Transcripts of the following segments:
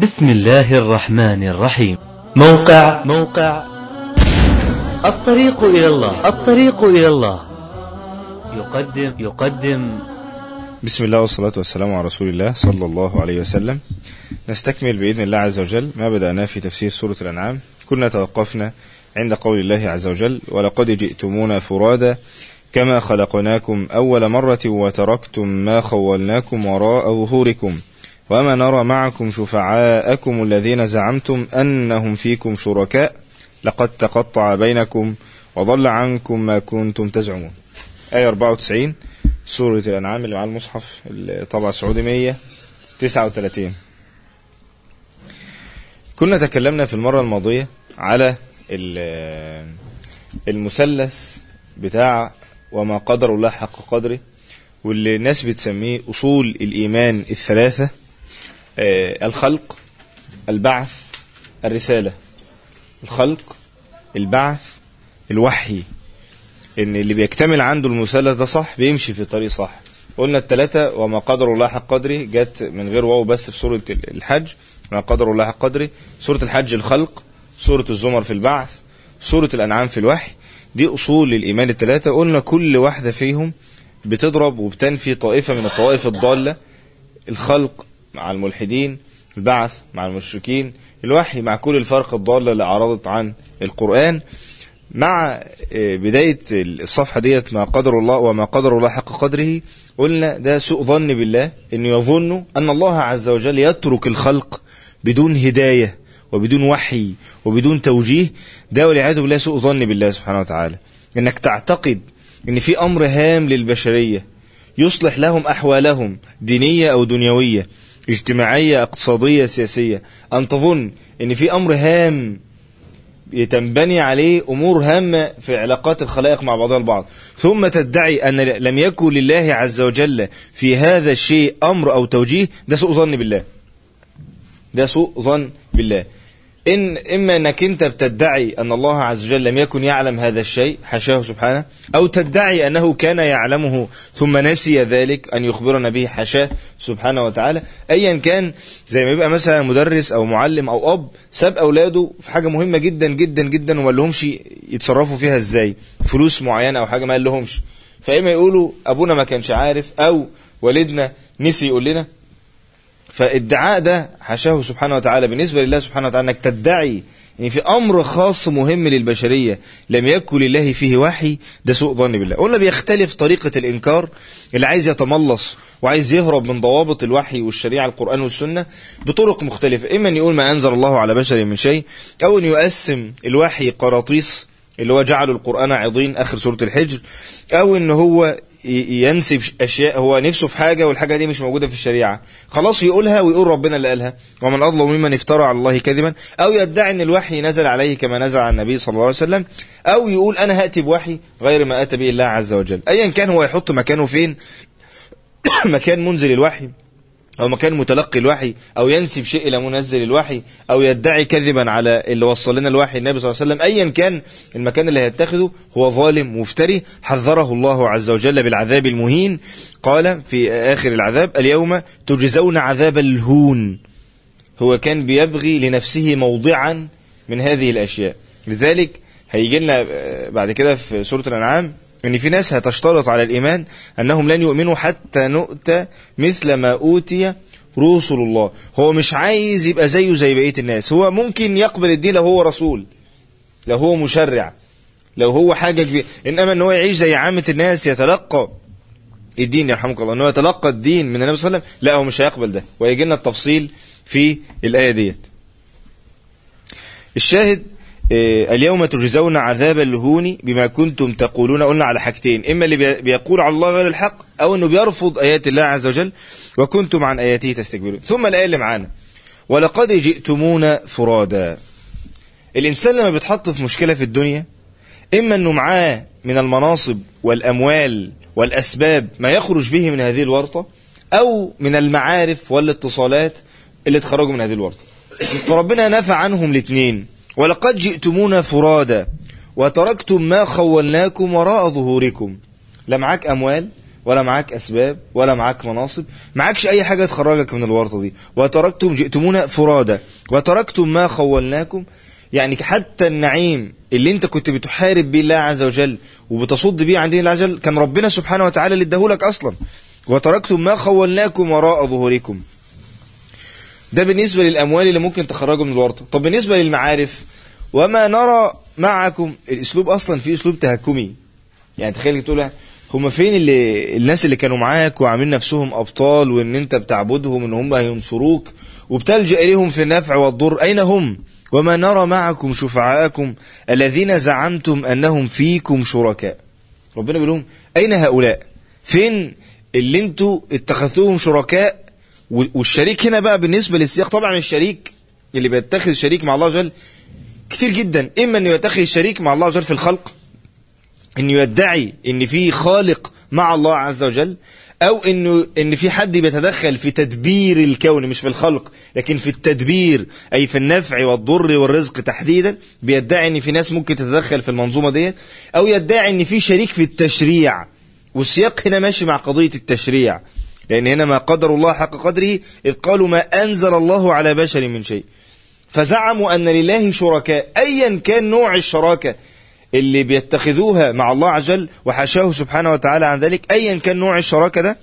بسم الله الرحمن الرحيم. موقع الطريق إلى الله يقدم بسم الله والصلاة والسلام على رسول الله صلى الله عليه وسلم. نستكمل بإذن الله عز وجل ما بدأناه في تفسير سورة الأنعام. كنا توقفنا عند قول الله عز وجل: ولقد جئتمونا فرادا كما خلقناكم أول مرة وتركتم ما خولناكم وراء ظهوركم وما نرى معكم شفعاءكم الذين زعمتم أنهم فيكم شركاء لقد تقطع بينكم وضل عنكم ما كنتم تزعمون. آية 94 سورة الأنعام اللي مع المصحف الطبعة السعودي 139. كنا تكلمنا في المرة الماضية على المثلث بتاع وما قدر الله حق قدره، واللي الناس بتسميه أصول الإيمان الثلاثة: الخلق، البعث، الرسالة. الخلق، البعث، الوحي. ان اللي بيكتمل عنده المثلث ده صح بيمشي في الطريق صح. قلنا الثلاثة وما قدر الله حق قدره جت من غير واو بس في سورة الحج، ما قدر الله حق قدره. سورة الحج الخلق، سورة الزمر في البعث، سورة الأنعام في الوحي. دي أصول الإيمان الثلاثة. قلنا كل واحدة فيهم بتضرب وبتنفي طائفة من الطوائف الضالة: الخلق مع الملحدين، البعث مع المشركين، الوحي مع كل الفرق الضالة اللي أعرضت عن القرآن. مع بداية الصفحة ديت ما قدر الله وما قدر الله حق قدره، قلنا ده سوء ظن بالله، إنه يظن أن الله عز وجل يترك الخلق بدون هداية وبدون وحي وبدون توجيه. ده والعياذ بالله سوء ظن بالله سبحانه وتعالى. إنك تعتقد إن في أمر هام للبشرية يصلح لهم أحوالهم دينية أو دنيوية، اجتماعية، اقتصادية، سياسية، أن تظن إن في أمر هام تنبني عليه أمور هامة في علاقات الخلائق مع بعضها البعض، ثم تدعي أن لم يكن لله عز وجل في هذا الشيء أمر أو توجيه. ده سوء ظن بالله. ده سوء ظن بالله. إما أنك أنت بتدعي أن الله عز وجل لم يكن يعلم هذا الشيء، حاشاه سبحانه، أو تدعي أنه كان يعلمه ثم نسي ذلك أن يخبرنا به، حاشاه سبحانه وتعالى. أيا كان، زي ما يبقى مثلا مدرس أو معلم أو أب ساب أولاده في حاجة مهمة جدا جدا جدا وما لهمش يتصرفوا فيها إزاي، فلوس معينة أو حاجة ما لهمش، فإما يقولوا أبونا ما كانش عارف أو والدنا نسي يقول لنا. فالادعاء ده حاشاه سبحانه وتعالى بالنسبة لله سبحانه وتعالى، انك تدعي ان في امر خاص مهم للبشرية لم يكن لله فيه وحي، ده سوء ظن بالله. قلنا بيختلف طريقة الانكار. اللي عايز يتملص وعايز يهرب من ضوابط الوحي والشريعة القرآن والسنة بطرق مختلفة: اما ان يقول ما انزل الله على بشر من شيء، او ان يقسم الوحي قراطيس اللي هو جعلوا القرآن عضين اخر سورة الحجر، او ان هو ينسب أشياء هو نفسه في حاجة والحاجة دي مش موجودة في الشريعة، خلاص يقولها ويقول ربنا اللي قالها، ومن أظلم ممن افترى على الله كذبا، أو يدعي أن الوحي نزل عليه كما نزل على النبي صلى الله عليه وسلم، أو يقول أنا هأتي بوحي غير ما أتى به الله عز وجل. أيا كان هو يحط مكانه فين، مكان منزل الوحي أو مكان متلقي الوحي، أو ينسب شيء إلى منزل الوحي، أو يدعي كذبا على اللي وصل لنا الوحي النبي صلى الله عليه وسلم. أيا كان المكان اللي هيتخذه هو ظالم مفتري، حذره الله عز وجل بالعذاب المهين. قال في آخر العذاب: اليوم تجزون عذاب الهون. هو كان بيبغي لنفسه موضعا من هذه الأشياء. لذلك هيجي لنا بعد كده في سورة الأنعام ان في ناس هتشترط على الإيمان أنهم لن يؤمنوا حتى نؤتى مثل ما أوتي رسل الله. هو مش عايز يبقى زيه زي بقية الناس. هو ممكن يقبل الدين لو هو رسول، لو هو مشرع، لو هو حاجة كبيرة، إنما أنه يعيش زي عامة الناس يتلقى الدين، يرحمك الله، أنه يتلقى الدين من النبي صلى الله عليه وسلم، لا، هو مش هيقبل ده. ويجي لنا التفصيل في الآية ديت. الشاهد: اليوم تجزون عذاب الهون بما كنتم تقولون. قلنا على حاجتين: إما اللي بيقول على الله غير الحق، أو أنه بيرفض آيات الله عز وجل، وكنتم عن آياته تستكبرون. ثم الآية اللي معانا: ولقد جئتمونا فرادا. الإنسان لما بيتحط في مشكلة في الدنيا، إما أنه معاه من المناصب والأموال والأسباب ما يخرج به من هذه الورطة، أو من المعارف والاتصالات اللي تخرجوا من هذه الورطة. فربنا نفع عنهم الاثنين: ولقد جئتمونا فرادا وتركتم ما خولناكم وراء ظهوركم. لا معاك أموال ولا معاك أسباب ولا معاك مناصب، معاكش أي حاجة تخرجك من الورطة دي. وتركتم جئتمونا فرادا وتركتم ما خولناكم، يعني حتى النعيم اللي انت كنت بتحارب بيه الله عز وجل وبتصد بيه عن دين الله عز وجل كان ربنا سبحانه وتعالى اللي اداهولك أصلا. وتركتم ما خولناكم وراء ظهوركم. ده بالنسبة للأموال اللي ممكن تخرجوا من الورطة. طب بالنسبة للمعارف، وما نرى معكم، الأسلوب أصلا فيه أسلوب تهكمي. يعني تخيل تقول هم فين الناس اللي كانوا معاك وعاملين نفسهم أبطال وإن أنت بتعبدهم إن هم هينصروك وبتلجأ إليهم في النفع والضر، أين هم؟ وما نرى معكم شفعاءكم الذين زعمتم أنهم فيكم شركاء. ربنا بيقول لهم أين هؤلاء؟ فين اللي انتوا اتخذتوهم شركاء؟ والشريك هنا بقى بالنسبة للسياق، طبعا الشريك اللي بيتخذ شريك مع الله عز وجل كتير جدا. إما أنه يتخذ شريك مع الله عز وجل في الخلق، أنه يدعي أن في خالق مع الله عز وجل، أو أن في حد بيتدخل في تدبير الكون، مش في الخلق لكن في التدبير، أي في النفع والضر والرزق تحديدا، بيدعي أن في ناس ممكن تتدخل في المنظومة ديت، أو يدعي أن في شريك في التشريع. والسياق هنا ماشي مع قضية التشريع، لأن هنا ما قدر الله حق قدره إذ قالوا ما أنزل الله على بشر من شيء. فزعموا أن لله شركاء، أيا كان نوع الشراكة اللي بيتخذوها مع الله عز وجل، وحاشاه سبحانه وتعالى عن ذلك، أيا كان نوع الشراكة ده.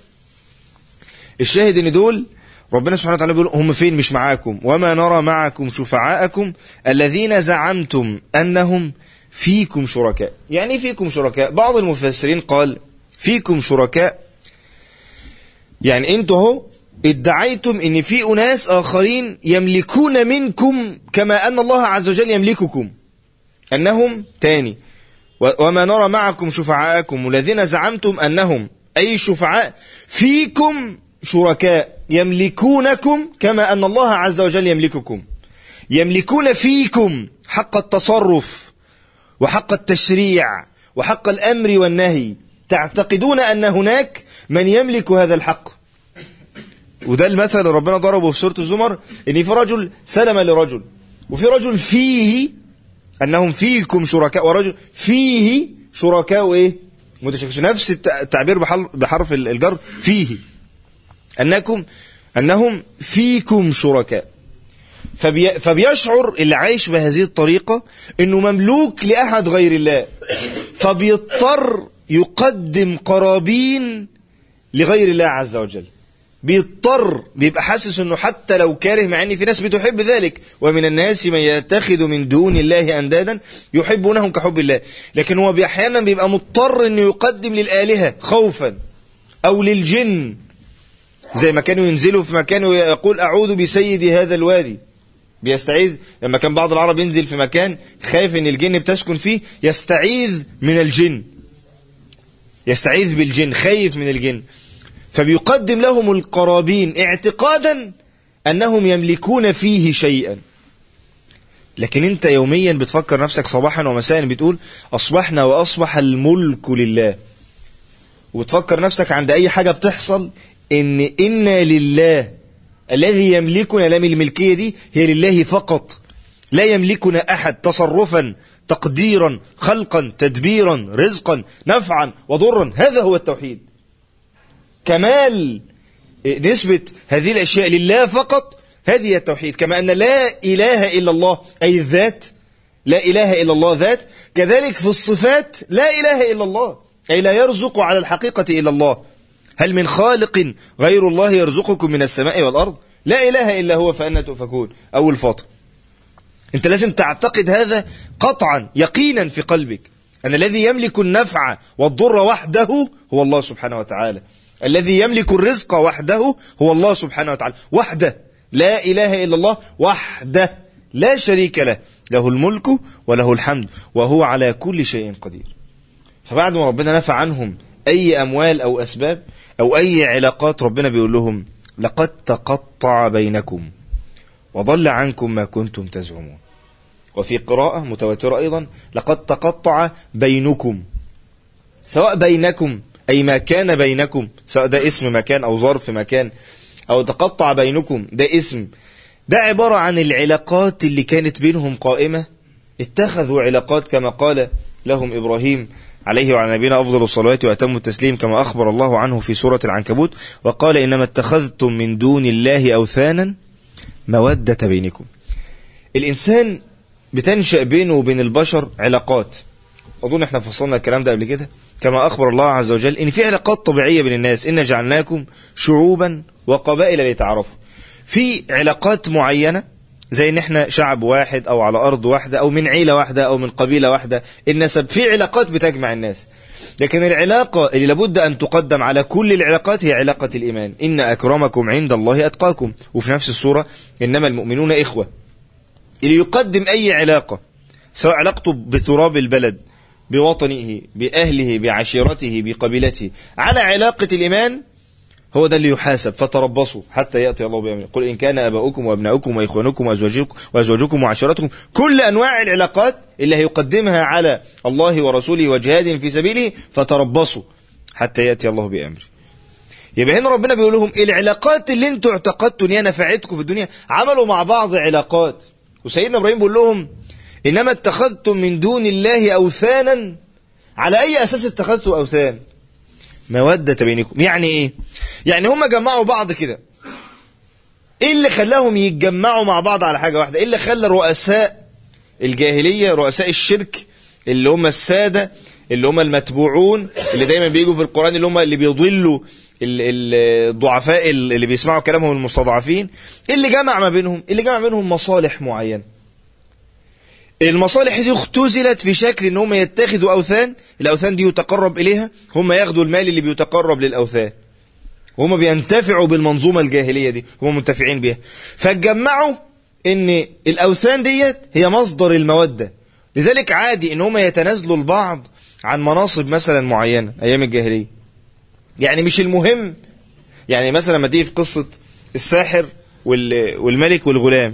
الشاهد ان دول ربنا سبحانه وتعالى بيقول هم فين؟ مش معاكم. وما نرى معكم شفعاءكم الذين زعمتم أنهم فيكم شركاء. يعني فيكم شركاء، بعض المفسرين قال فيكم شركاء يعني انتوا هو ادعيتم ان في اناس اخرين يملكون منكم كما ان الله عز وجل يملككم، انهم تاني. وما نرى معكم شفعاءكم الذين زعمتم انهم اي شفعاء فيكم شركاء يملكونكم كما ان الله عز وجل يملككم، يملكون فيكم حق التصرف وحق التشريع وحق الامر والنهي، تعتقدون ان هناك من يملك هذا الحق. وده المثل ربنا ضربه في سورة الزمر، ان في رجل سلم لرجل، وفي رجل فيه انهم فيكم شركاء، ورجل فيه شركاء ايه متشاكسون. نفس التعبير بحرف الجر فيه، انهم فيكم شركاء. فبيشعر اللي عايش بهذه الطريقة انه مملوك لاحد غير الله، فبيضطر يقدم قرابين لغير الله عز وجل. بيبقى حاسس انه حتى لو كاره، مع ان في ناس بتحب ذلك، ومن الناس من يتخذ من دون الله اندادا يحبونهم كحب الله، لكن هو احيانا بيبقى مضطر انه يقدم للآلهة خوفا، او للجن، زي ما كانوا ينزلوا في مكان ويقول اعوذ بسيد هذا الوادي، بيستعيذ. لما كان بعض العرب ينزل في مكان خايف ان الجن بتسكن فيه، يستعيذ من الجن، يستعيذ بالجن، خايف من الجن، فبيقدم لهم القرابين اعتقادا أنهم يملكون فيه شيئا. لكن انت يوميا بتفكر نفسك صباحا ومساء بتقول أصبحنا وأصبح الملك لله، وتفكر نفسك عند أي حاجة بتحصل إنا لله الذي يملكنا. لم الملكية دي هي لله فقط، لا يملكنا أحد تصرفا تقديرا خلقا تدبيرا رزقا نفعا وضرا. هذا هو التوحيد، كمال نسبة هذه الأشياء لله فقط، هذه التوحيد. كما أن لا إله إلا الله أي الذات، لا إله إلا الله ذات، كذلك في الصفات لا إله إلا الله أي لا يرزق على الحقيقة إلا الله. هل من خالق غير الله يرزقكم من السماء والأرض؟ لا إله إلا هو فأنا تؤفكون. أول فاطر، أنت لازم تعتقد هذا قطعا يقينا في قلبك، أن الذي يملك النفع والضر وحده هو الله سبحانه وتعالى، الذي يملك الرزق وحده هو الله سبحانه وتعالى، وحده، لا إله إلا الله وحده لا شريك له، له الملك وله الحمد وهو على كل شيء قدير. فبعد ما ربنا نفع عنهم أي أموال أو أسباب أو أي علاقات، ربنا بيقول لهم لقد تقطع بينكم وضل عنكم ما كنتم تزعمون. وفي قراءة متواترة أيضا لقد تقطع بينكم، سواء بينكم أي ما كان بينكم، سواء ده اسم مكان أو ظرف مكان، أو تقطع بينكم ده اسم، ده عبارة عن العلاقات اللي كانت بينهم قائمة. اتخذوا علاقات كما قال لهم إبراهيم عليه وعلى نبينا أفضل الصلوات وأتم التسليم كما أخبر الله عنه في سورة العنكبوت وقال إنما اتخذتم من دون الله أوثانا مودة بينكم. الإنسان بتنشأ بينه وبين البشر علاقات، أظن احنا فصلنا الكلام ده قبل كده، كما أخبر الله عز وجل إن في علاقات طبيعية بين الناس، إن جعلناكم شعوبا وقبائل لتعارفوا. في علاقات معينة زي إن احنا شعب واحد أو على أرض واحدة أو من عيلة واحدة أو من قبيلة واحدة، النسب، في علاقات بتجمع الناس. لكن العلاقة اللي لابد أن تقدم على كل العلاقات هي علاقة الإيمان، إن أكرمكم عند الله أتقاكم. وفي نفس السورة إنما المؤمنون إخوة. اللي يقدم أي علاقة سواء علاقته بتراب البلد، بوطنه، بأهله، بعشيرته، بقبيلته، على علاقة الإيمان، هو ده اللي يحاسب. فتربصوا حتى يأتي الله بأمره. قل إن كان آباؤكم وأبناؤكم وإخوانكم وأزواجكم وعشيرتكم، كل أنواع العلاقات اللي هيقدمها على الله ورسوله وجهاد في سبيله، فتربصوا حتى يأتي الله بأمره. يبقى هنا ربنا بيقول لهم العلاقات اللي انتوا اعتقدتوا ان هي نفعتكم في الدنيا، عملوا مع بعض علاقات. وسيدنا إبراهيم بيقول لهم إنما اتخذتم من دون الله أوثانا. على أي أساس اتخذتوا أوثان؟ مودة بينكم. يعني إيه؟ يعني هم جمعوا بعض كده. إيه اللي خلاهم يتجمعوا مع بعض على حاجة واحدة؟ إيه اللي خلى رؤساء الجاهلية، رؤساء الشرك، اللي هم السادة، اللي هم المتبوعون، اللي دايما بيجوا في القرآن، اللي هم اللي بيضلوا الضعفاء اللي بيسمعوا كلامهم المستضعفين، اللي جمع ما بينهم؟ اللي جمع بينهم مصالح معينة. المصالح دي اختزلت في شكل ان هم يتخذوا أوثان، الأوثان دي يتقرب إليها، هم ياخدوا المال اللي بيتقرب للأوثان، وهم بينتفعوا بالمنظومة الجاهلية دي، هم منتفعين بيها. فاتجمعوا ان الأوثان ديت هي مصدر المودة. لذلك عادي ان هم يتنازلوا البعض عن مناصب مثلا معينة أيام الجاهلية. يعني مش المهم، يعني مثلا ما تيجي في قصة الساحر والملك والغلام.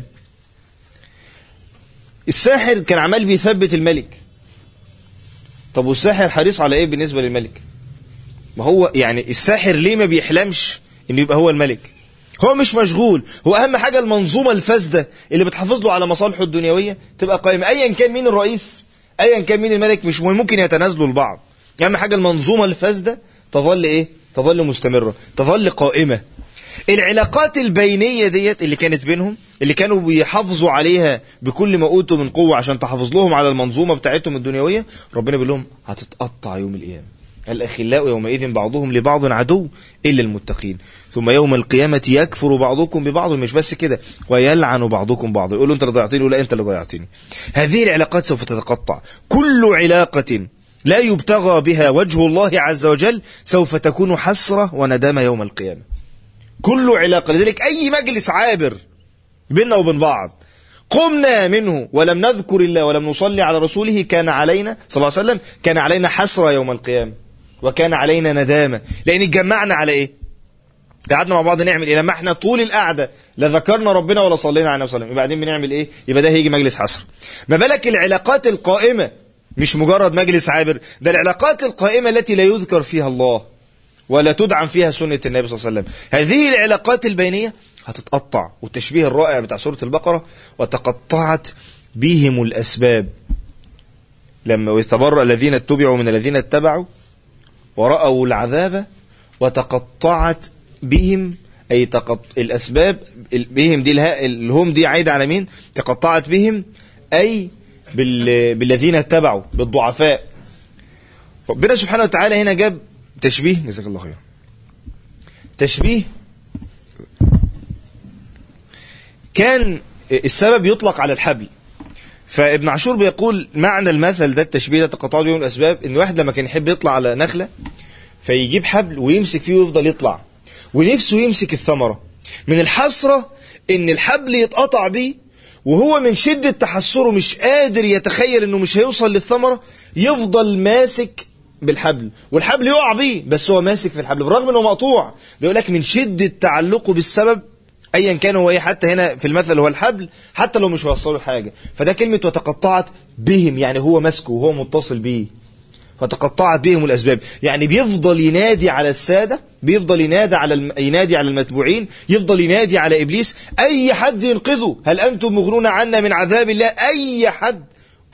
الساحر كان عمال بيثبت الملك. طب والساحر حريص على ايه بالنسبة للملك؟ ما هو يعني الساحر ليه ما بيحلمش انه يبقى هو الملك؟ هو مش مشغول، هو اهم حاجة المنظومة الفاسدة اللي بتحافظ له على مصالحه الدنيوية تبقى قائمة. ايا كان مين الرئيس، ايا كان مين الملك، مش ممكن يتنازلوا البعض. اهم حاجة المنظومة الفاسدة تظل ايه؟ تظل مستمرة، تظل قائمة. العلاقات البينية ديت اللي كانت بينهم، اللي كانوا بيحافظوا عليها بكل ما أوتوا من قوة عشان تحافظ لهم على المنظومة بتاعتهم الدنيوية، ربنا بيقول لهم هتتقطع يوم القيامة. الأخلاء يومئذ بعضهم لبعض عدو إلا المتقين، ثم يوم القيامة يكفر بعضكم ببعض. مش بس كده، ويلعن بعضكم بعض، يقولوا أنت اللي ضيعتني، ولا أنت اللي ضيعتني. هذه العلاقات سوف تتقطع. كل علاقة لا يبتغى بها وجه الله عز وجل سوف تكون حسرة وندامة يوم القيامة. كل علاقة. لذلك أي مجلس عابر بيننا وبين بعض قمنا منه ولم نذكر الله ولم نصلي على رسوله، كان علينا صلى الله عليه وسلم، كان علينا حسرة يوم القيامة، وكان علينا ندامة. لأن اتجمعنا على إيه؟ قعدنا مع بعض نعمل إيه؟ لما احنا طول القعدة لا ذكرنا ربنا ولا صلينا على النبي صلى الله عليه وسلم، بعدين بنعمل إيه؟ يبقى ده هيجي مجلس حسرة. ما بالك العلاقات القائمة، مش مجرد مجلس عابر، ده العلاقات القائمة التي لا يذكر فيها الله ولا تدعم فيها سنة النبي صلى الله عليه وسلم. هذه العلاقات البينية هتتقطع. والتشبيه الرائع بتاع سورة البقرة، وتقطعت بهم الأسباب لما يتبرأ الذين اتبعوا من الذين اتبعوا ورأوا العذاب وتقطعت بهم، أي الأسباب بهم دي الهم دي عايدة على مين؟ تقطعت بهم أي بالذين اتبعوا، بالضعفاء. ربنا سبحانه وتعالى هنا جاب تشبيه، جزاك الله خير، تشبيه كان السبب يطلق على الحبل. فابن عاشور بيقول معنى المثل ده، التشبيه ده تقطعوا بهم الأسباب، إن واحد لما كان يحب يطلع على نخلة فيجيب حبل ويمسك فيه ويفضل يطلع، ونفسه يمسك الثمرة، من الحسرة إن الحبل يتقطع بيه، وهو من شدة تحسره مش قادر يتخيل إنه مش هيوصل للثمرة، يفضل ماسك بالحبل والحبل يقع بيه، بس هو ماسك في الحبل بالرغم انه مقطوع. بيقول لك من شدة تعلقه بالسبب ايا كان هو ايه، حتى هنا في المثل هو الحبل، حتى لو مش وصله حاجة. فده كلمة وتقطعت بهم، يعني هو ماسكه وهو متصل بيه. فتقطعت بهم الاسباب، يعني بيفضل ينادي على السادة، بيفضل ينادي على المتبوعين، يفضل ينادي على ابليس، اي حد ينقذه، هل انتم مغنون عنا من عذاب الله؟ اي حد،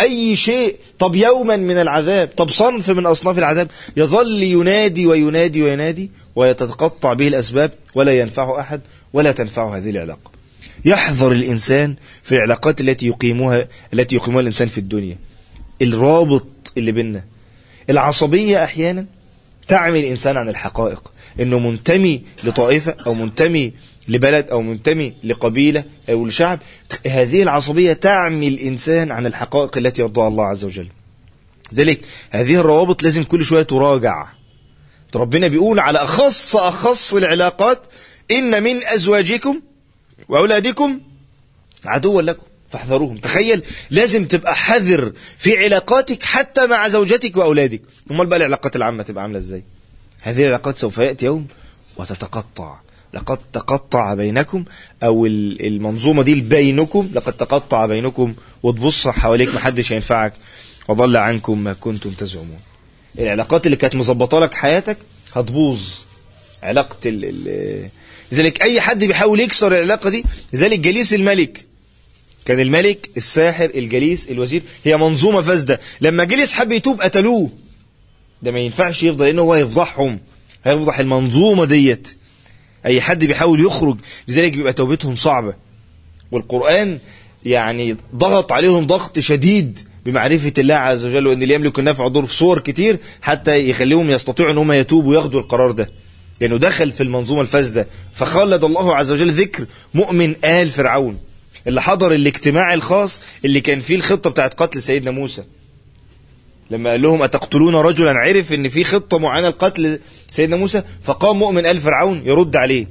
أي شيء، طب يوما من العذاب، طب صنف من أصناف العذاب، يظل ينادي وينادي وينادي ويتقطع به الأسباب ولا ينفعه أحد ولا تنفعه هذه العلاقة. يحذر الإنسان في العلاقات التي يقيمها الإنسان في الدنيا. الرابط اللي بيننا، العصبية أحيانا تعمي الإنسان عن الحقائق، إنه منتمي لطائفة أو منتمي لبلد أو منتمي لقبيلة أو لشعب. هذه العصبية تعمي الإنسان عن الحقائق التي يرضاها الله عز وجل. ذلك هذه الروابط لازم كل شوية تراجع. ربنا بيقول على أخص العلاقات: إن من أزواجكم وأولادكم عدوا لكم فاحذروهم. تخيل، لازم تبقى حذر في علاقاتك حتى مع زوجتك وأولادك. امال بقى العلاقات العامة تبقى عاملة ازاي؟ هذه العلاقات سوف يأتي يوم وتتقطع. لقد تقطع بينكم، أو المنظومة دي بينكم، لقد تقطع بينكم، وتبص حواليك محدش ينفعك وضل عنكم ما كنتم تزعمون. العلاقات اللي كانت مظبطة لك حياتك هتبوظ. علاقة لذلك أي حد بيحاول يكسر العلاقة دي. لذلك جليس الملك، كان الملك، الساحر، الجليس، الوزير، هي منظومة فاسدة. لما جليس حب يتوب قتلوه. ده ما ينفعش يفضل، لأنه هو هيفضحهم، هيفضح المنظومة ديت. أي حد بيحاول يخرج، لذلك بيبقى توبتهم صعبة. والقرآن يعني ضغط عليهم ضغط شديد بمعرفة الله عز وجل، وأن اللي يملك النفع والضر في صور كتير حتى يخليهم يستطيعوا أن هم يتوبوا وياخدوا القرار ده، لأنه دخل في المنظومة الفاسدة. فخلد الله عز وجل ذكر مؤمن آل فرعون اللي حضر الاجتماع الخاص اللي كان فيه الخطة بتاعت قتل سيدنا موسى. لما قال لهم أتقتلون رجلا، عرف ان في خطة معينة لقتل سيدنا موسى، فقام مؤمن آل فرعون يرد عليه.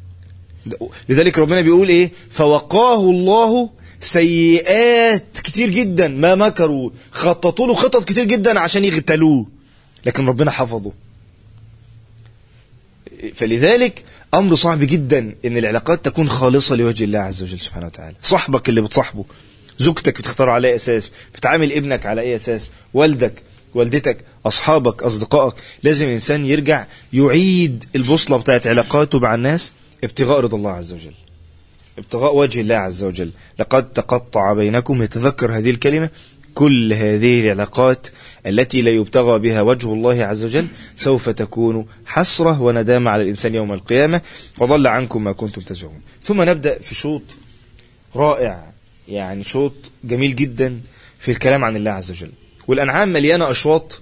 لذلك ربنا بيقول ايه؟ فوقاه الله سيئات كتير جدا ما مكروا. خططوا له خطط كتير جدا عشان يغتالوه، لكن ربنا حفظه. فلذلك أمر صعب جدا إن العلاقات تكون خالصة لوجه الله عز وجل سبحانه وتعالى. صاحبك اللي بتصاحبه، زوجتك بتختار على أي أساس، بتعامل ابنك على أي أساس، والدك، والدتك، أصحابك، أصدقائك. لازم الإنسان يرجع يعيد البوصلة بتاعت علاقاته مع الناس ابتغاء رضا الله عز وجل، ابتغاء وجه الله عز وجل. لقد تقطع بينكم، يتذكر هذه الكلمة. كل هذه العلاقات التي لا يبتغى بها وجه الله عز وجل سوف تكون حسرة وندامة على الإنسان يوم القيامة، وضل عنكم ما كنتم تزعمون. ثم نبدأ في شوط رائع، يعني شوط جميل جدا في الكلام عن الله عز وجل. والأنعام مليانة أشواط،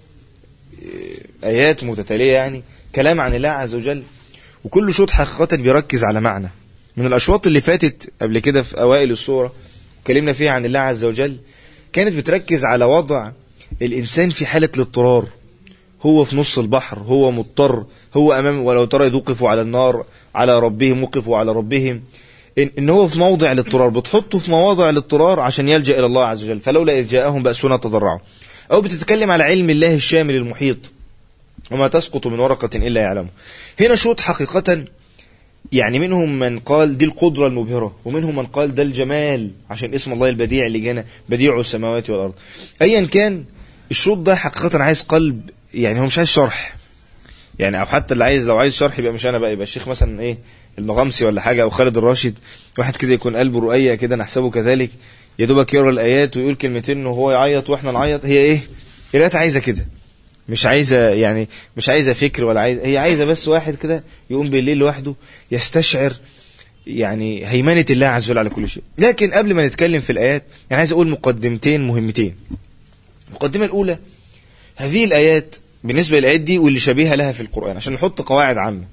آيات متتالية، يعني كلام عن الله عز وجل، وكل شوط حقيقة بيركز على معنى. من الأشواط اللي فاتت قبل كده في أوائل السورة كلمنا فيها عن الله عز وجل، كانت بتركز على وضع الإنسان في حالة الاضطرار. هو في نص البحر، هو مضطر، هو أمام ولو ترى إذ وقفوا على النار على ربهم وقفوا على ربهم. إن هو في موضع الاضطرار، بتحطه في مواضع الاضطرار عشان يلجأ إلى الله عز وجل. فلولا إذ جاءهم بأسنا تضرعوا. أو بتتكلم على علم الله الشامل المحيط، وما تسقط من ورقة إلا يعلمه. هنا شوط حقيقة، يعني منهم من قال دي القدرة المبهرة، ومنهم من قال ده الجمال، عشان اسم الله البديع اللي جانا بديع السماوات والأرض. أيا كان الشوط ده حقيقة عايز قلب، يعني هو مش عايز شرح، يعني أو حتى اللي عايز، لو عايز شرح يبقى مش أنا بقى، يبقى الشيخ مثلا إيه المغامسي ولا حاجة، أو خالد الراشد، واحد كده يكون قلبه رؤية كده نحسبه كذلك، يدوبك يقرأ الآيات ويقول كلمتين وهو يعيط وإحنا نعيط. هي إيه الآيات عايزة كده، مش عايزة يعني مش عايزة فكر ولا عايزة، هي عايزة بس واحد كده يقوم بالليل لوحده يستشعر يعني هيمنة الله عز وجل على كل شيء. لكن قبل ما نتكلم في الآيات، يعني عايز أقول مقدمتين مهمتين. المقدمة الأولى، هذه الآيات بالنسبة للآيات دي واللي شبيهة لها في القرآن، عشان نحط قواعد عامة.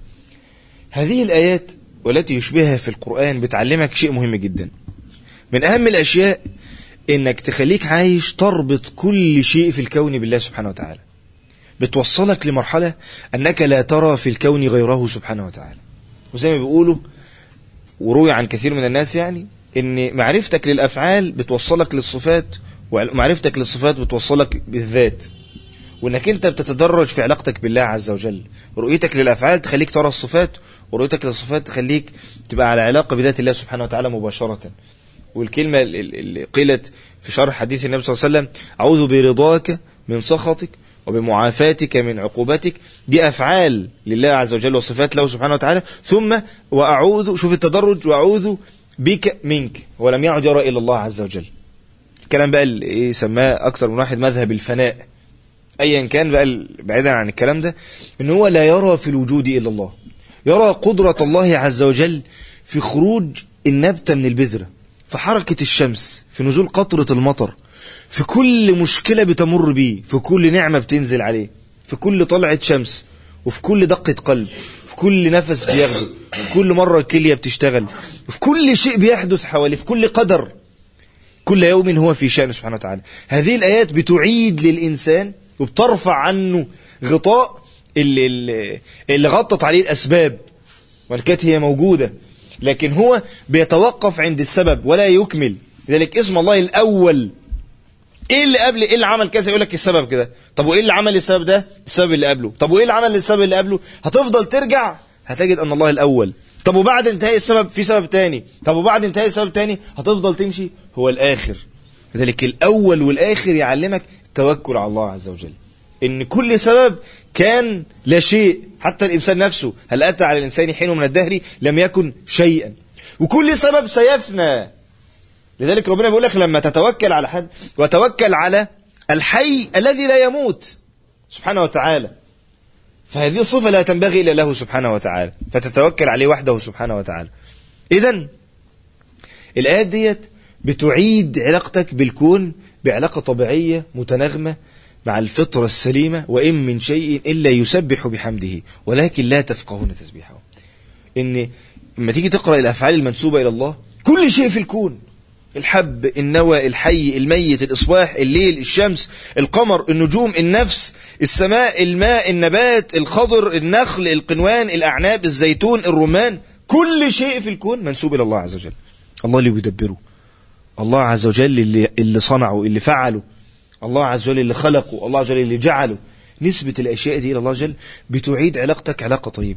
هذه الآيات والتي يشبهها في القرآن بتعلمك شيء مهم جدا. من أهم الأشياء إنك تخليك عايش تربط كل شيء في الكون بالله سبحانه وتعالى. بتوصلك لمرحلة أنك لا ترى في الكون غيره سبحانه وتعالى. وزي ما بيقولوا وروي عن كثير من الناس، يعني إن معرفتك للأفعال بتوصلك للصفات، ومعرفتك للصفات بتوصلك بالذات، وإنك أنت بتتدرج في علاقتك بالله عز وجل. رؤيتك للأفعال تخليك ترى الصفات، ورؤيتك للصفات تخليك تبقى على علاقة بذات الله سبحانه وتعالى مباشرة. والكلمة اللي قيلت في شرح حديث النبي صلى الله عليه وسلم: أعوذ برضاك من سخطك وبمعافاتك من عقوبتك، دي أفعال لله عز وجل وصفات له سبحانه وتعالى. ثم وأعوذ، شوف التدرج، وأعوذ بك منك، ولم يعد يرى إلا الله عز وجل. الكلام بقى اللي ايه سماه اكتر من واحد مذهب الفناء، ايا كان بقى بعيدا عن الكلام ده، ان هو لا يرى في الوجود الا الله، يرى قدرة الله عز وجل في خروج النبتة من البذرة، في حركة الشمس، في نزول قطرة المطر، في كل مشكلة بتمر بيه، في كل نعمة بتنزل عليه، في كل طلعة شمس، وفي كل دقة قلب، في كل نفس بياخده، في كل مرة الكلية بتشتغل، في كل شيء بيحدث حواليه، في كل قدر، كل يوم هو في شأن سبحانه وتعالى. هذه الآيات بتعيد للإنسان وبترفع عنه غطاء اللي غطت عليه الأسباب، وإن كانت هي موجودة، لكن هو بيتوقف عند السبب ولا يكمل. لذلك اسم الله الأول، ايه اللي قبل ايه اللي عمل كذا يقول لك السبب كده، طب وايه اللي عمل السبب ده؟ السبب اللي قبله. طب وايه اللي عمل السبب اللي قبله؟ هتفضل ترجع هتجد ان الله الاول. طب وبعد انتهاء السبب في سبب تاني، طب وبعد انتهاء السبب تاني، هتفضل تمشي، هو الاخر. لذلك الاول والاخر يعلمك التوكل على الله عز وجل، ان كل سبب كان لا شيء، حتى الانسان نفسه، هل اتى على الانسان حين من الدهر لم يكن شيئا، وكل سبب سيفنى. لذلك ربنا بيقول لك لما تتوكل على حد، وتوكل على الحي الذي لا يموت سبحانه وتعالى، فهذه الصفة لا تنبغي إلا له سبحانه وتعالى، فتتوكل عليه وحده سبحانه وتعالى. إذن الآيات ديت بتعيد علاقتك بالكون بعلاقة طبيعية متناغمة مع الفطرة السليمة، وإن من شيء إلا يسبح بحمده ولكن لا تفقهون تسبيحه. إن لما تيجي تقرأ الأفعال المنسوبة إلى الله، كل شيء في الكون، الحب، النوى، الحي، الميت، الإصباح، الليل، الشمس، القمر، النجوم، النفس، السماء، الماء، النبات، الخضر، النخل، القنوان، الأعناب، الزيتون، الرمان، كل شيء في الكون منسوب إلى الله عز وجل. الله اللي بيدبره، الله عز وجل اللي صنعه، اللي فعله، الله عز وجل اللي خلقه، الله عز وجل اللي جعله. نسبة الأشياء دي إلى الله عز وجل بتعيد علاقتك علاقة طيبة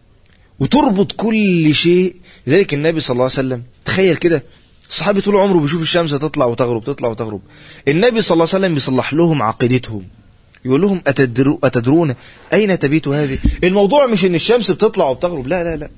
وتربط كل شيء. لذلك النبي صلى الله عليه وسلم، تخيل كده، الصحابة طول عمره بيشوف الشمس تطلع وتغرب تطلع وتغرب، النبي صلى الله عليه وسلم بيصلح لهم عقيدتهم، يقول لهم أتدرون أين تبيت هذه؟ الموضوع مش إن الشمس بتطلع وبتغرب، لا لا لا.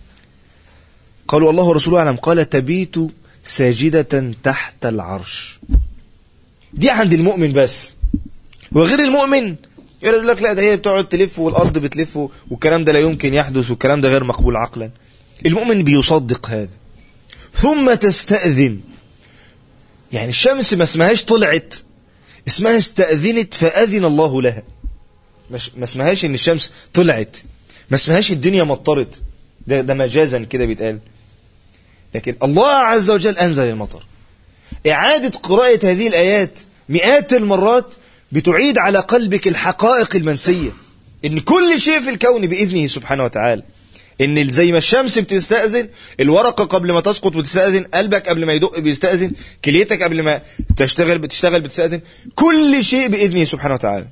قالوا الله ورسوله أعلم، قال تبيت ساجدة تحت العرش. دي عند المؤمن بس، وغير المؤمن يقول لك لا ده هي بتقعد تلف والأرض بتلف والكلام ده لا يمكن يحدث والكلام ده غير مقبول عقلا. المؤمن بيصدق هذا ثم تستأذن. يعني الشمس ما اسمهاش طلعت، اسمها استأذنت فأذن الله لها. ما اسمهاش ان الشمس طلعت، ما اسمهاش الدنيا مطرت، ده مجازا كده بيتقال. لكن الله عز وجل أنزل المطر. إعادة قراءة هذه الآيات مئات المرات بتعيد على قلبك الحقائق المنسية، إن كل شيء في الكون بإذنه سبحانه وتعالى، إن زي ما الشمس بتستأذن، الورقة قبل ما تسقط بتستأذن، قلبك قبل ما يدق بيستأذن، كليتك قبل ما تشتغل بتستأذن، كل شيء بإذنه سبحانه وتعالى.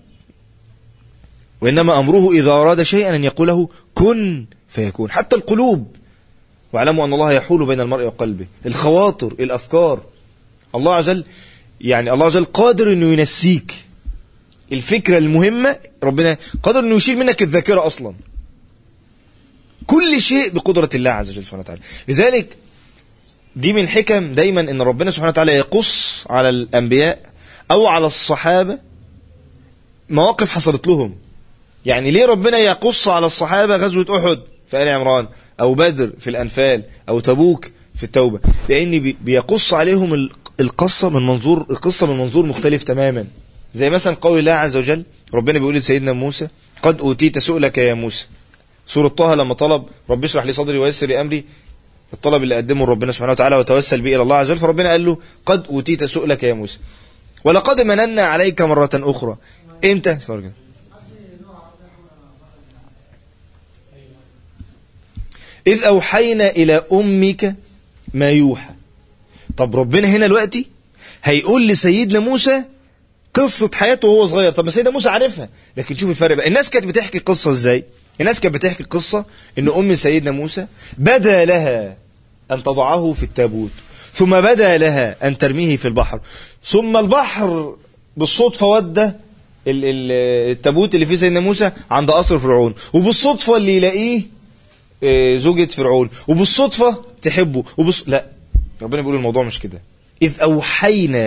وإنما أمره إذا أراد شيئا أن يقوله كن فيكون. حتى القلوب، واعلموا أن الله يحول بين المرء وقلبه، الخواطر، الأفكار، الله عز وجل يعني الله عز وجل قادر أنه ينسيك الفكرة المهمة، ربنا قادر أنه يشيل منك الذاكرة أصلا. كل شيء بقدرة الله عز وجل سبحانه وتعالى. لذلك دي من حكم دايما أن ربنا سبحانه وتعالى يقص على الأنبياء أو على الصحابة مواقف حصلت لهم. يعني ليه ربنا يقص على الصحابة غزوة أحد في آل عمران، أو بدر في الأنفال، أو تبوك في التوبة؟ لأن بيقص عليهم القصة من منظور مختلف تماما. زي مثلا قول الله عز وجل، ربنا بيقول لسيدنا موسى قد أوتيت سؤلك يا موسى. سورة طه لما طلب رب اشرح لي صدري ويسر لي أمري، الطلب اللي قدمه ربنا سبحانه وتعالى وتوسل به إلى الله عز وجل، فربنا قال له قد أوتيت سؤلك يا موسى ولقد مننا عليك مرة أخرى. إمتى؟ إذ أوحينا إلى أمك ما يوحى. طب ربنا هنا دلوقتي هيقول لسيدنا موسى قصة حياته وهو صغير. طب ما سيدنا موسى عارفها، لكن شوف الفرق بقى. الناس كانت بتحكي قصة ازاي؟ الناس كانت بتحكي قصة ان ام سيدنا موسى بدا لها ان تضعه في التابوت، ثم بدا لها ان ترميه في البحر، ثم البحر بالصدفة ودى التابوت اللي فيه سيدنا موسى عند قصر فرعون، وبالصدفة اللي يلاقيه زوجة فرعون، وبالصدفة تحبه لا، ربنا بيقول الموضوع مش كده. إذ أوحينا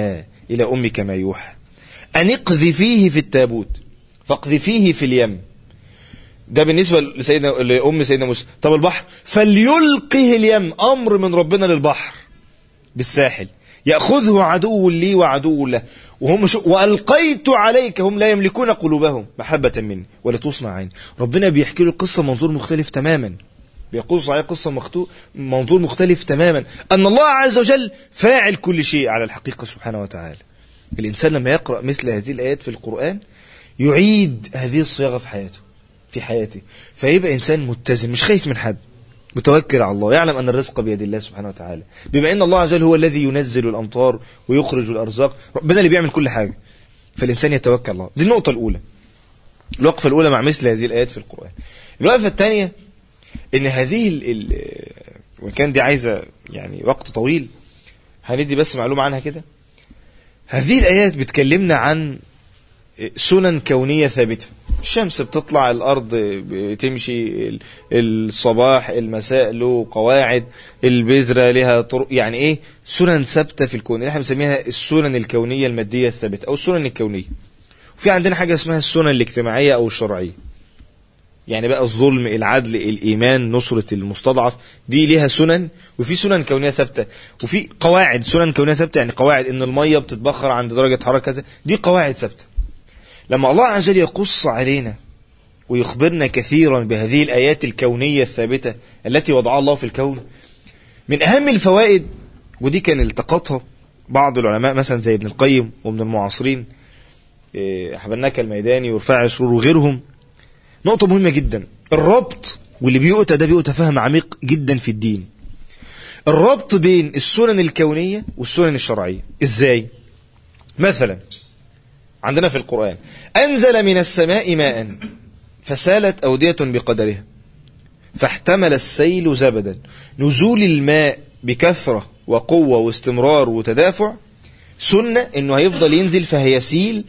إلى أمك ما يوحى أن اقذفيه في التابوت فاقذفيه في اليم. ده بالنسبة لأم سيدنا موسى. طب البحر فليلقه اليم، أمر من ربنا للبحر بالساحل، يأخذه عدو لي وعدو له وهم وألقيت عليك هم لا يملكون قلوبهم محبة مني ولا تصنع عين. ربنا بيحكي له قصة منظور مختلف تماما، بيقص عليه قصة منظور مختلف تماما، أن الله عز وجل فاعل كل شيء على الحقيقة سبحانه وتعالى. الإنسان لما يقرأ مثل هذه الآيات في القرآن يعيد هذه الصياغة في حياته فيبقى إنسان متزن، مش خايف من حد، متوكل على الله، يعلم أن الرزق بيد الله سبحانه وتعالى، بما أن الله عز وجل هو الذي ينزل الأمطار ويخرج الأرزاق، ربنا اللي بيعمل كل حاجة، فالإنسان يتوكل على الله. دي النقطة الأولى، الوقفة الأولى مع مثل هذه الآيات في القرآن. الوقفة الثانية إن هذه وإن كان دي عايزة يعني وقت طويل، هندي بس معلومة عنها كده. هذه الآيات بتكلمنا عن سنن كونية ثابتة، الشمس بتطلع، الأرض بتمشي، الصباح المساء له قواعد، البذرة لها طرق، يعني إيه سنن ثابتة في الكون اللي احنا بنسميها السنن الكونية المادية الثابتة أو السنن الكونية. وفي عندنا حاجة اسمها السنن الاجتماعية أو الشرعية، يعني بقى الظلم، العدل، الإيمان، نصرة المستضعف، دي ليها سنن، وفي سنن كونية ثابتة، وفي قواعد سنن كونية ثابتة، يعني قواعد إن المية بتتبخر عند درجة حرارة كذا، دي قواعد ثابتة. لما الله عز وجل يقص علينا ويخبرنا كثيرا بهذه الآيات الكونية الثابتة التي وضعها الله في الكون، من أهم الفوائد، ودي كان التقطها بعض العلماء مثلا زي ابن القيم ومن المعاصرين حبناك الميداني ورفاعي سرور وغيرهم، نقطة مهمة جدا، الربط، واللي بيؤتى ده بيؤتى فهم عميق جدا في الدين، الربط بين السنن الكونية والسنن الشرعية. ازاي؟ مثلا عندنا في القرآن أنزل من السماء ماء فسالت أودية بقدرها فاحتمل السيل زبدا. نزول الماء بكثرة وقوة واستمرار وتدافع سنة، انه هيفضل ينزل فهيسيل،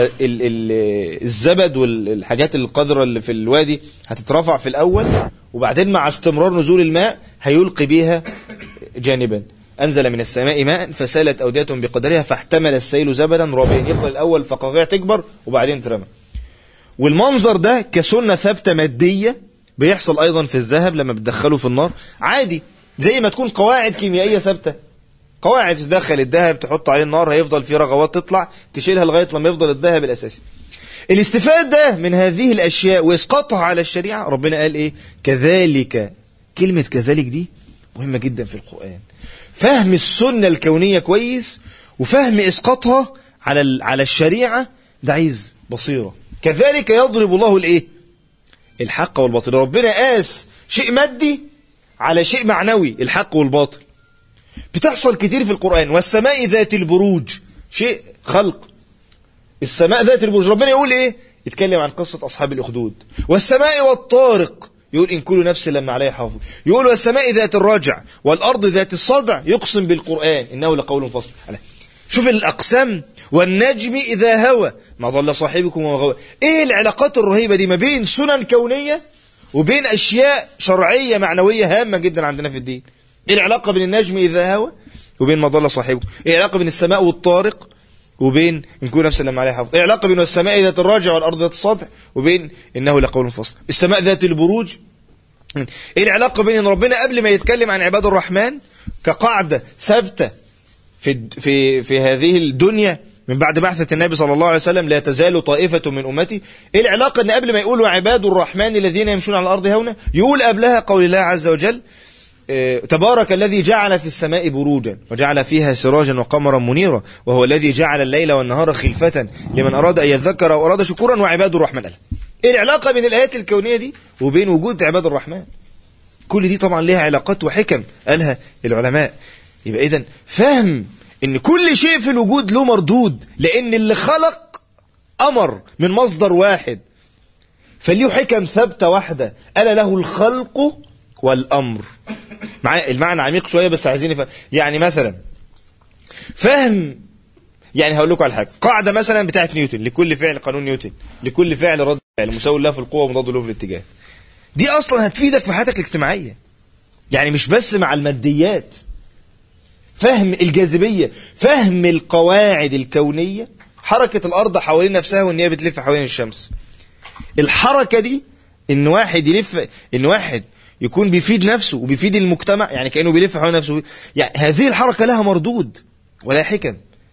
فالزبد والحاجات القذرة اللي في الوادي هتترفع في الأول، وبعدين مع استمرار نزول الماء هيلقي بيها جانبا. أنزل من السماء ماء فسالت أودية بقدرها فاحتمل السيل زبدا رابيا، يفضل الأول فقاقيع تكبر وبعدين ترمى. والمنظر ده كسنة ثابتة مادية بيحصل أيضا في الذهب لما بتدخله في النار عادي، زي ما تكون قواعد كيميائية ثابتة، قواعد تدخل الذهب تحط عليه النار هيفضل فيه رغوات تطلع تشيلها لغاية لما يفضل الذهب الأساسي. الاستفادة من هذه الأشياء وإسقاطها على الشريعة، ربنا قال إيه؟ كذلك. كلمة كذلك دي مهمة جدا في القرآن، فهم السنة الكونية كويس وفهم إسقاطها على الشريعة، ده عايز بصيرة. كذلك يضرب الله الإيه؟ الحق والباطل. ربنا قاس شيء مادي على شيء معنوي، الحق والباطل. بتحصل كتير في القرآن. والسماء ذات البروج، شيء خلق، السماء ذات البروج، ربنا يقول ايه؟ يتكلم عن قصة أصحاب الأخدود. والسماء والطارق، يقول إن كل نفس لما عليه حافظ. يقول والسماء ذات الرجع والأرض ذات الصدع، يقسم بالقرآن إنه لقول فصل. شوف الأقسام. والنجم إذا هوى ما ضل صاحبكم وما غوى. ايه العلاقات الرهيبة دي ما بين سنن كونية وبين أشياء شرعية معنوية هامة جدا عندنا في الدين؟ ايه العلاقة بين النجم إذا هوى وبين ما ضل صاحبكم؟ ايه العلاقة بين السماء والطارق وبين إن كل نفس لما عليه حافظ؟ ايه العلاقة بين السماء ذات الرجع والأرض ذات الصدع وبين إنه لقول فصل؟ السماء ذات البروج. ايه العلاقة بين ان ربنا قبل ما يتكلم عن عباد الرحمن كقاعدة ثابتة في هذه الدنيا من بعد بعثة النبي صلى الله عليه وسلم لا تزال طائفة من أمتي، ايه العلاقة ان قبل ما يقولوا عباد الرحمن الذين يمشون على الأرض هونا يقول قبلها قول الله عز وجل تبارك الذي جعل في السماء بروجا وجعل فيها سراجا وقمرا منيرا وهو الذي جعل الليل والنهار خلفة لمن أراد أن يذكر أو أراد شكورا وعباد الرحمن. ايه العلاقة بين الآيات الكونية دي وبين وجود عباد الرحمن؟ كل دي طبعا لها علاقات وحكم قالها العلماء. يبقى إذن فهم ان كل شيء في الوجود له مردود، لان اللي خلق امر من مصدر واحد فليه حكم ثابته واحده، الا له الخلق والامر. المعنى عميق شويه بس عايزين نفهم. يعني مثلا فهم، يعني هقول لكم على حاجه، قاعده مثلا بتاعت نيوتن، لكل فعل قانون نيوتن، لكل فعل رد فعل مساوي له في القوه ومضاد له في الاتجاه. دي اصلا هتفيدك في حياتك الاجتماعيه، يعني مش بس مع الماديات، فهم الجاذبية، فهم القواعد الكونية، حركة الأرض حوالين نفسها وإن هي بتلف حوالين الشمس. الحركة دي إن واحد يلف، إن واحد يكون بيفيد نفسه وبيفيد المجتمع، يعني كأنه بيلف حوالين نفسه، يعني هذه الحركة لها مردود ولا حكم.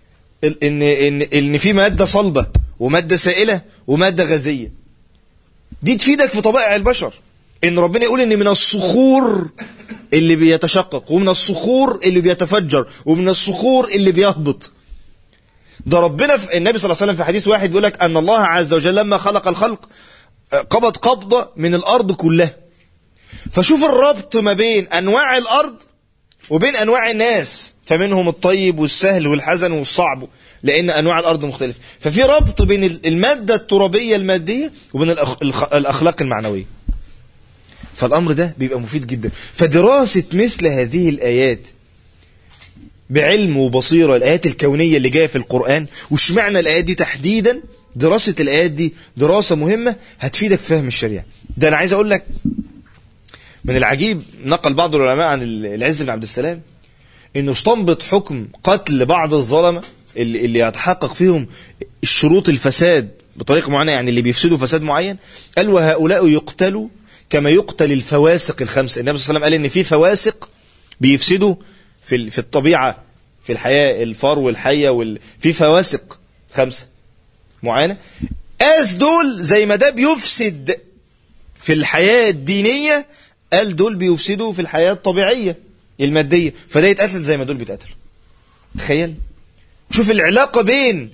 إن في مادة صلبة ومادة سائلة ومادة غازية، دي تفيدك في طبائع البشر. إن ربنا يقول إن من الصخور اللي بيتشقق، ومن الصخور اللي بيتفجر، ومن الصخور اللي بيهبط. ده ربنا في النبي صلى الله عليه وسلم في حديث واحد بيقول لك أن الله عز وجل لما خلق الخلق قبض قبضة من الأرض كلها. فشوف الربط ما بين أنواع الأرض وبين أنواع الناس، فمنهم الطيب والسهل والحزن والصعب، لأن أنواع الأرض مختلفة. ففي ربط بين المادة الترابية المادية وبين الأخلاق المعنوية. فالأمر ده بيبقى مفيد جدا. فدراسة مثل هذه الآيات بعلم وبصيرة، الآيات الكونية اللي جاية في القرآن، وش معنى الآيات دي تحديدا، دراسة الآيات دي دراسة مهمة هتفيدك في فهم الشريعة. ده أنا عايز أقول لك من العجيب، نقل بعض العلماء عن العز بن عبد السلام إنه استنبط حكم قتل بعض الظلمة اللي يتحقق فيهم الشروط الفساد بطريقة معينة، يعني اللي بيفسدوا فساد معين. قال وهؤلاء يقتلوا كما يقتل الفواسق الخمسة. النبي صلى الله عليه وسلم قال إن في فواسق بيفسدوا في الطبيعة، في الحياة، الفار والحية في فواسق 5 معينة. دول زي ما ده بيفسد في الحياة الدينية، قال دول بيفسدوا في الحياة الطبيعية المادية، فده يتقتل زي ما دول بيتقتل. تخيل، شوف العلاقة بين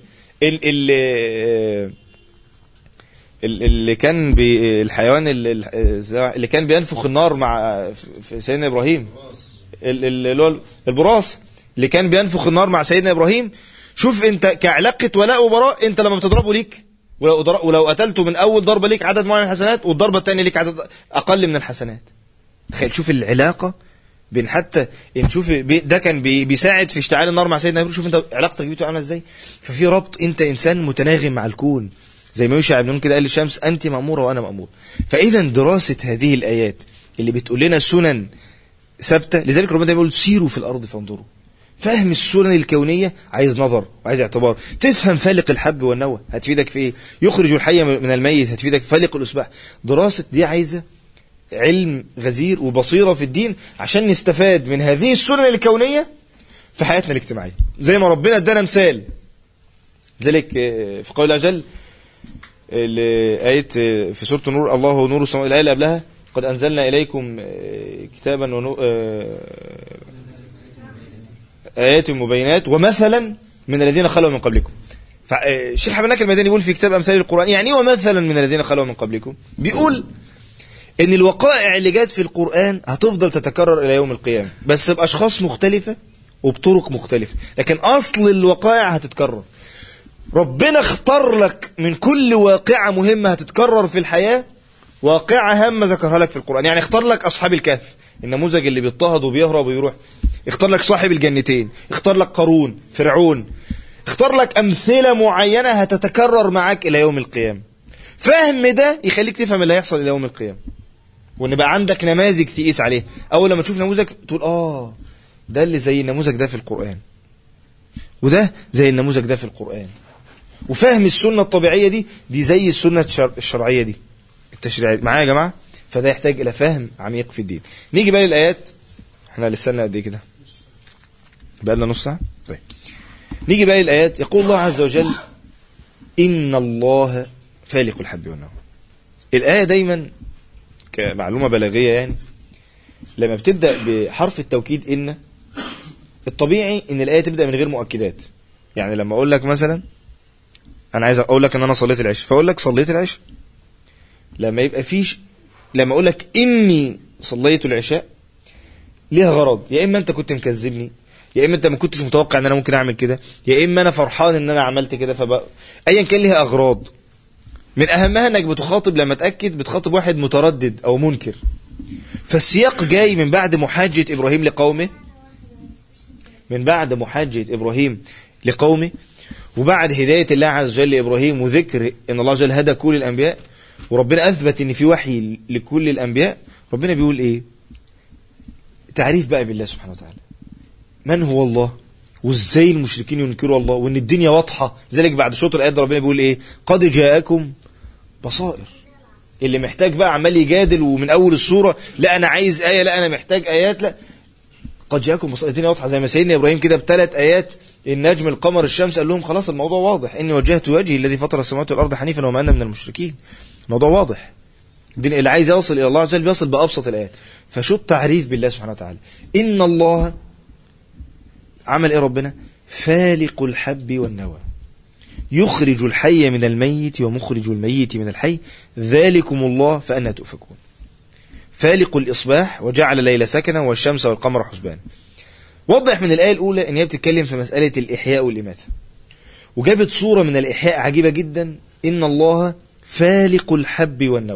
اللي كان الحيوان اللي كان بينفخ النار مع في سيدنا إبراهيم، اللي هو البراس اللي كان بينفخ النار مع سيدنا إبراهيم. شوف انت كعلاقة ولاء وبراء، انت لما بتضربه ليك، ولو قتلته من اول ضربة ليك عدد معين من الحسنات، والضربة الثانية ليك عدد اقل من الحسنات. تخيل، شوف العلاقة بين، حتى نشوف ده كان بيساعد في اشتعال النار مع سيدنا إبراهيم. شوف انت علاقتك بيه عامله ازاي. ففي ربط، انت انسان متناغم مع الكون، زي ما يوشع بن نون كده قال للشمس انت مأمورة وانا مأمور. فاذا دراسة هذه الايات اللي بتقول لنا سنن ثابتة، لذلك ربنا دايما يقول سيروا في الارض فانظروا. فهم السنن الكونية عايز نظر وعايز اعتبار. تفهم فالق الحب والنوى هتفيدك في ايه، يخرج الحي من الميت هتفيدك في فالق الأصباح. دراسة دي عايزة علم غزير وبصيرة في الدين عشان نستفاد من هذه السنن الكونية في حياتنا الاجتماعية. زي ما ربنا ادانا مثال ذلك في قول الله جل، آية في سورة النور، الله نور السماوات، الآية اللي قبلها قد أنزلنا إليكم كتابا آيات مبينات ومثلا من الذين خلوا من قبلكم. الشيخ حبناك المدني يقول في كتاب أمثال القرآن، يعني ايه ومثلا من الذين خلوا من قبلكم؟ بيقول ان الوقائع اللي جات في القرآن هتفضل تتكرر الى يوم القيامة، بس بأشخاص مختلفة وبطرق مختلفة، لكن اصل الوقائع هتتكرر. ربنا اختار لك من كل واقعة مهمة هتتكرر في الحياة واقعة هامة ذكرها لك في القرآن. يعني اختار لك أصحاب الكهف، النموذج اللي بيضطهد وبيهرب ويروح. اختار لك صاحب الجنتين، اختار لك قارون، فرعون. اختار لك أمثلة معينة هتتكرر معاك إلى يوم القيامة. فهم ده يخليك تفهم اللي هيحصل إلى يوم القيامة، وان بقى عندك نماذج تقيس عليه. أول لما تشوف نموذج تقول ده اللي زي النموذج ده في القرآن، وده زي النموذج ده في القرآن. وفهم السنة الطبيعية دي زي السنة الشرعية دي، التشريعية. معايا يا جماعة؟ فده يحتاج إلى فهم عميق في الدين. نيجي بقى للآيات. احنا لسنا قد ايه كده؟ بقى لنا نص ساعة. طيب نيجي بقى للآيات. يقول الله عز وجل إن الله فالق الحب والنوى. الآية دايما كمعلومة بلاغية، يعني لما بتبدأ بحرف التوكيد إن، الطبيعي إن الآية تبدأ من غير مؤكدات. يعني لما أقول لك مثلا أنا عايز أقول لك إن أنا صليت العشاء، فأقول لك صليت العشاء. لما أقول لك إني صليت العشاء ليها غرض، يا إما أنت كنت مكذبني، يا إما أنت ما كنتش متوقع إن أنا ممكن أعمل كده، يا إما أنا فرحان إن أنا عملت كده. أيا كان ليها أغراض. من أهمها إنك بتخاطب، لما تأكد بتخاطب واحد متردد أو منكر. فالسياق جاي من بعد محاجة إبراهيم لقومه، وبعد هداية الله عز وجل لإبراهيم، وذكر إن الله جل هدى كل الأنبياء، وربنا أثبت إن في وحي لكل الأنبياء. ربنا بيقول إيه؟ تعريف بقى بالله سبحانه وتعالى. من هو الله، وازاي المشركين ينكروا الله، وان الدنيا واضحة. لذلك بعد شوط الآيات ربنا بيقول ايه؟ قد جاءكم بصائر. اللي محتاج بقى عمال يجادل ومن اول السورة لا انا عايز آية، لا انا محتاج آيات، لا، قد جاءكم بصائر، الدنيا واضحة. زي ما سيدنا ابراهيم كده ب3 آيات، النجم القمر الشمس، قال لهم خلاص الموضوع واضح، اني وجهت وجهي الذي فطر السماوات والارض حنيفا وما انا من المشركين. الموضوع واضح. اللي عايز يوصل الى الله عز وجل بيصل بابسط الايات. فشو التعريف بالله سبحانه وتعالى؟ ان الله عمل ايه ربنا؟ فالق الحب والنوى، يخرج الحي من الميت ومخرج الميت من الحي، ذلكم الله فأنا تؤفكون. فالق الإصباح وجعل الليل سكنا والشمس والقمر حسبانا. وضح من الآية الأولى إن هي بتتكلم في مسألة الإحياء والإماتة، وجابت صورة من الإحياء عجيبة جدا. إن الله فالق الحب والنوى.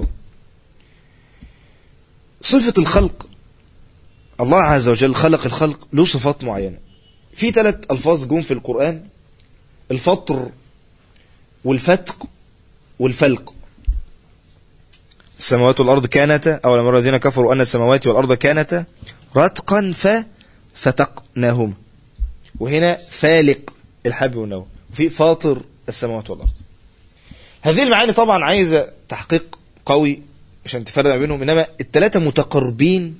صفة الخلق، الله عز وجل خلق الخلق له صفات معينة. في 3 ألفاظ جم في القرآن: الفطر والفتق والفلق. السماوات والأرض كانتا، أول مرة الذين كفروا أن السماوات والأرض كانتا رتقا ففتقناهما. وهنا فالق الحب والنوى، وفي فاطر السماوات والأرض. هذه المعاني طبعا عايزة تحقيق قوي عشان تفرق ما بينهم، إنما ال3 متقاربين.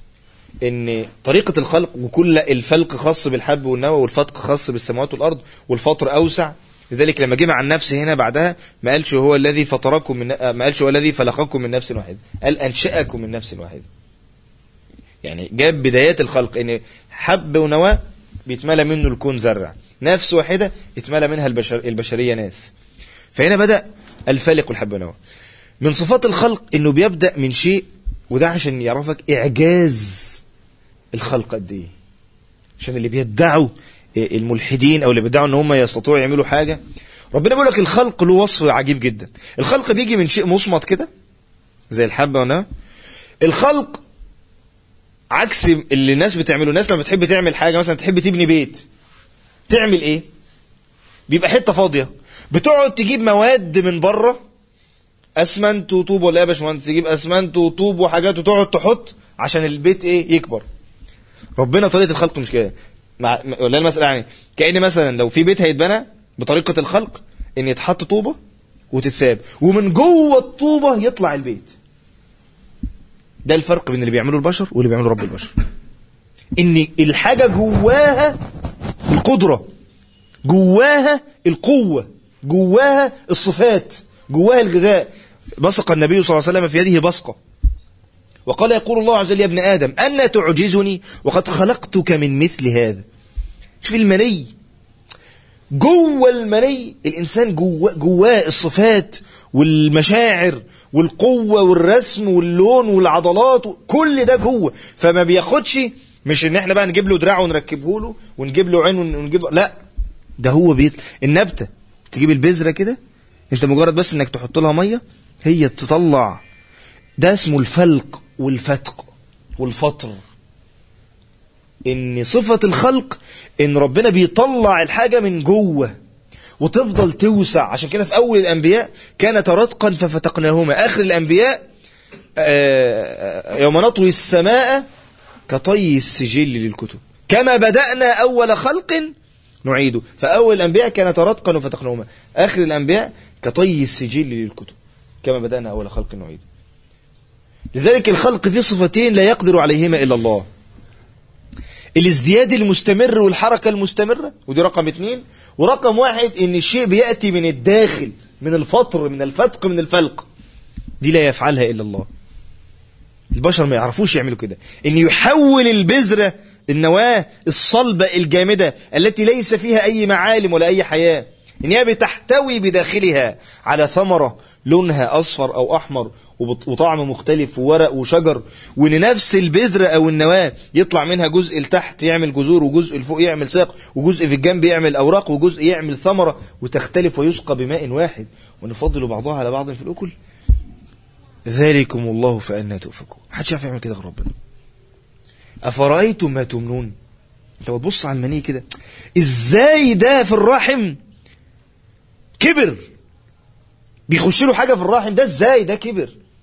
إن طريقة الخلق، وكل الفلق خاص بالحب والنوى، والفتق خاص بالسماوات والأرض، والفاطر أوسع. لذلك لما جمع عن نفسه هنا بعدها ما قالش هو الذي فطركم ما قالش هو الذي خلقكم من نفس واحدة، قال أنشأكم من نفس واحدة. يعني جاب بدايات الخلق، إن حب ونوى بيتملى منه الكون زرع، نفس واحدة يتملى منها البشرية ناس. فهنا بدأ الفالق والحب والنوى. من صفات الخلق إنه بيبدأ من شيء، وده عشان يعرفك إعجاز الخلق قد إيه. عشان اللي بيدعوا الملحدين او اللي بيدعوا ان هم يستطيعوا يعملوا حاجة، ربنا بيقول لك الخلق له وصف عجيب جدا. الخلق بيجي من شيء مصمت كده زي الحبة والنوى. الخلق عكس اللي الناس بتعمله. الناس لما بتحب تعمل حاجة، مثلا تحب تبني بيت، تعمل ايه؟ بيبقى حتة فاضية، بتقعد تجيب مواد من بره، اسمنت وطوب، ولا يا باشمهندس تجيب اسمنت وطوب وحاجات وتقعد تحط عشان البيت ايه؟ يكبر. ربنا طريقة الخلق مش كده. ولا المسألة يعني كأن مثلا لو في بيت هيتبنى بطريقة الخلق، ان يتحط طوبة وتتساب، ومن جوه الطوبة يطلع البيت. ده الفرق بين اللي بيعمله البشر واللي بيعمله رب البشر. ان الحاجة جواها القدرة، جواها القوة، جواها الصفات، جواها الغذاء. بصق النبي صلى الله عليه وسلم في يده بصقة وقال: يقول الله عز وجل: يا ابن آدم أن تعجزني وقد خلقتك من مثل هذا. شوف المني، جوه المني الإنسان جواه الصفات والمشاعر والقوة والرسم واللون والعضلات، كل ده جوه. فما بياخدش، مش ان احنا بقى نجيب له دراع ونركبه له ونجيب له عين ونجيب، لا، ده هو النبتة تجيب البذرة كده، انت مجرد بس انك تحط لها مية هي تطلع. ده اسمه الفلق والفتق والفطر. ان صفة الخلق ان ربنا بيطلع الحاجة من جوه وتفضل توسع. عشان كده في اول الانبياء كانت رتقا ففتقناهما. اخر الانبياء يوم نطوي السماء كطي السجل للكتب كما بدأنا اول خلق نعيده. فاول الانبياء كانت رتقا وفتقناهما، اخر الانبياء كطي السجل للكتب كما بدأنا اول خلق نعيده. لذلك الخلق فيه صفتين لا يقدر عليهما إلا الله: الازدياد المستمر والحركة المستمرة، ودي رقم 2، ورقم 1 إن الشيء بيأتي من الداخل، من الفطر، من الفتق، من الفلق. دي لا يفعلها إلا الله. البشر ما يعرفوش يعملوا كده، إن يحول البذرة، النواة الصلبة الجامدة التي ليس فيها أي معالم ولا أي حياة، إن هي بتحتوي بداخلها على ثمرة لونها أصفر أو أحمر وطعم مختلف وورق وشجر، وإن نفس البذرة أو النواة يطلع منها جزء لتحت يعمل جذور، وجزء لفوق يعمل ساق، وجزء في الجنب يعمل أوراق، وجزء يعمل ثمرة، وتختلف ويسقى بماء واحد، ونفضل بعضها على بعض في الأكل. ذلكم الله فأنا تؤفكون. محدش يعرف يعمل كده غير ربنا. أفرأيتم ما تمنون. أنت بتبص على المني كده، إزاي ده في الرحم كبر، بيخش له حاجة في الرحم ده، إزاي ده كبر؟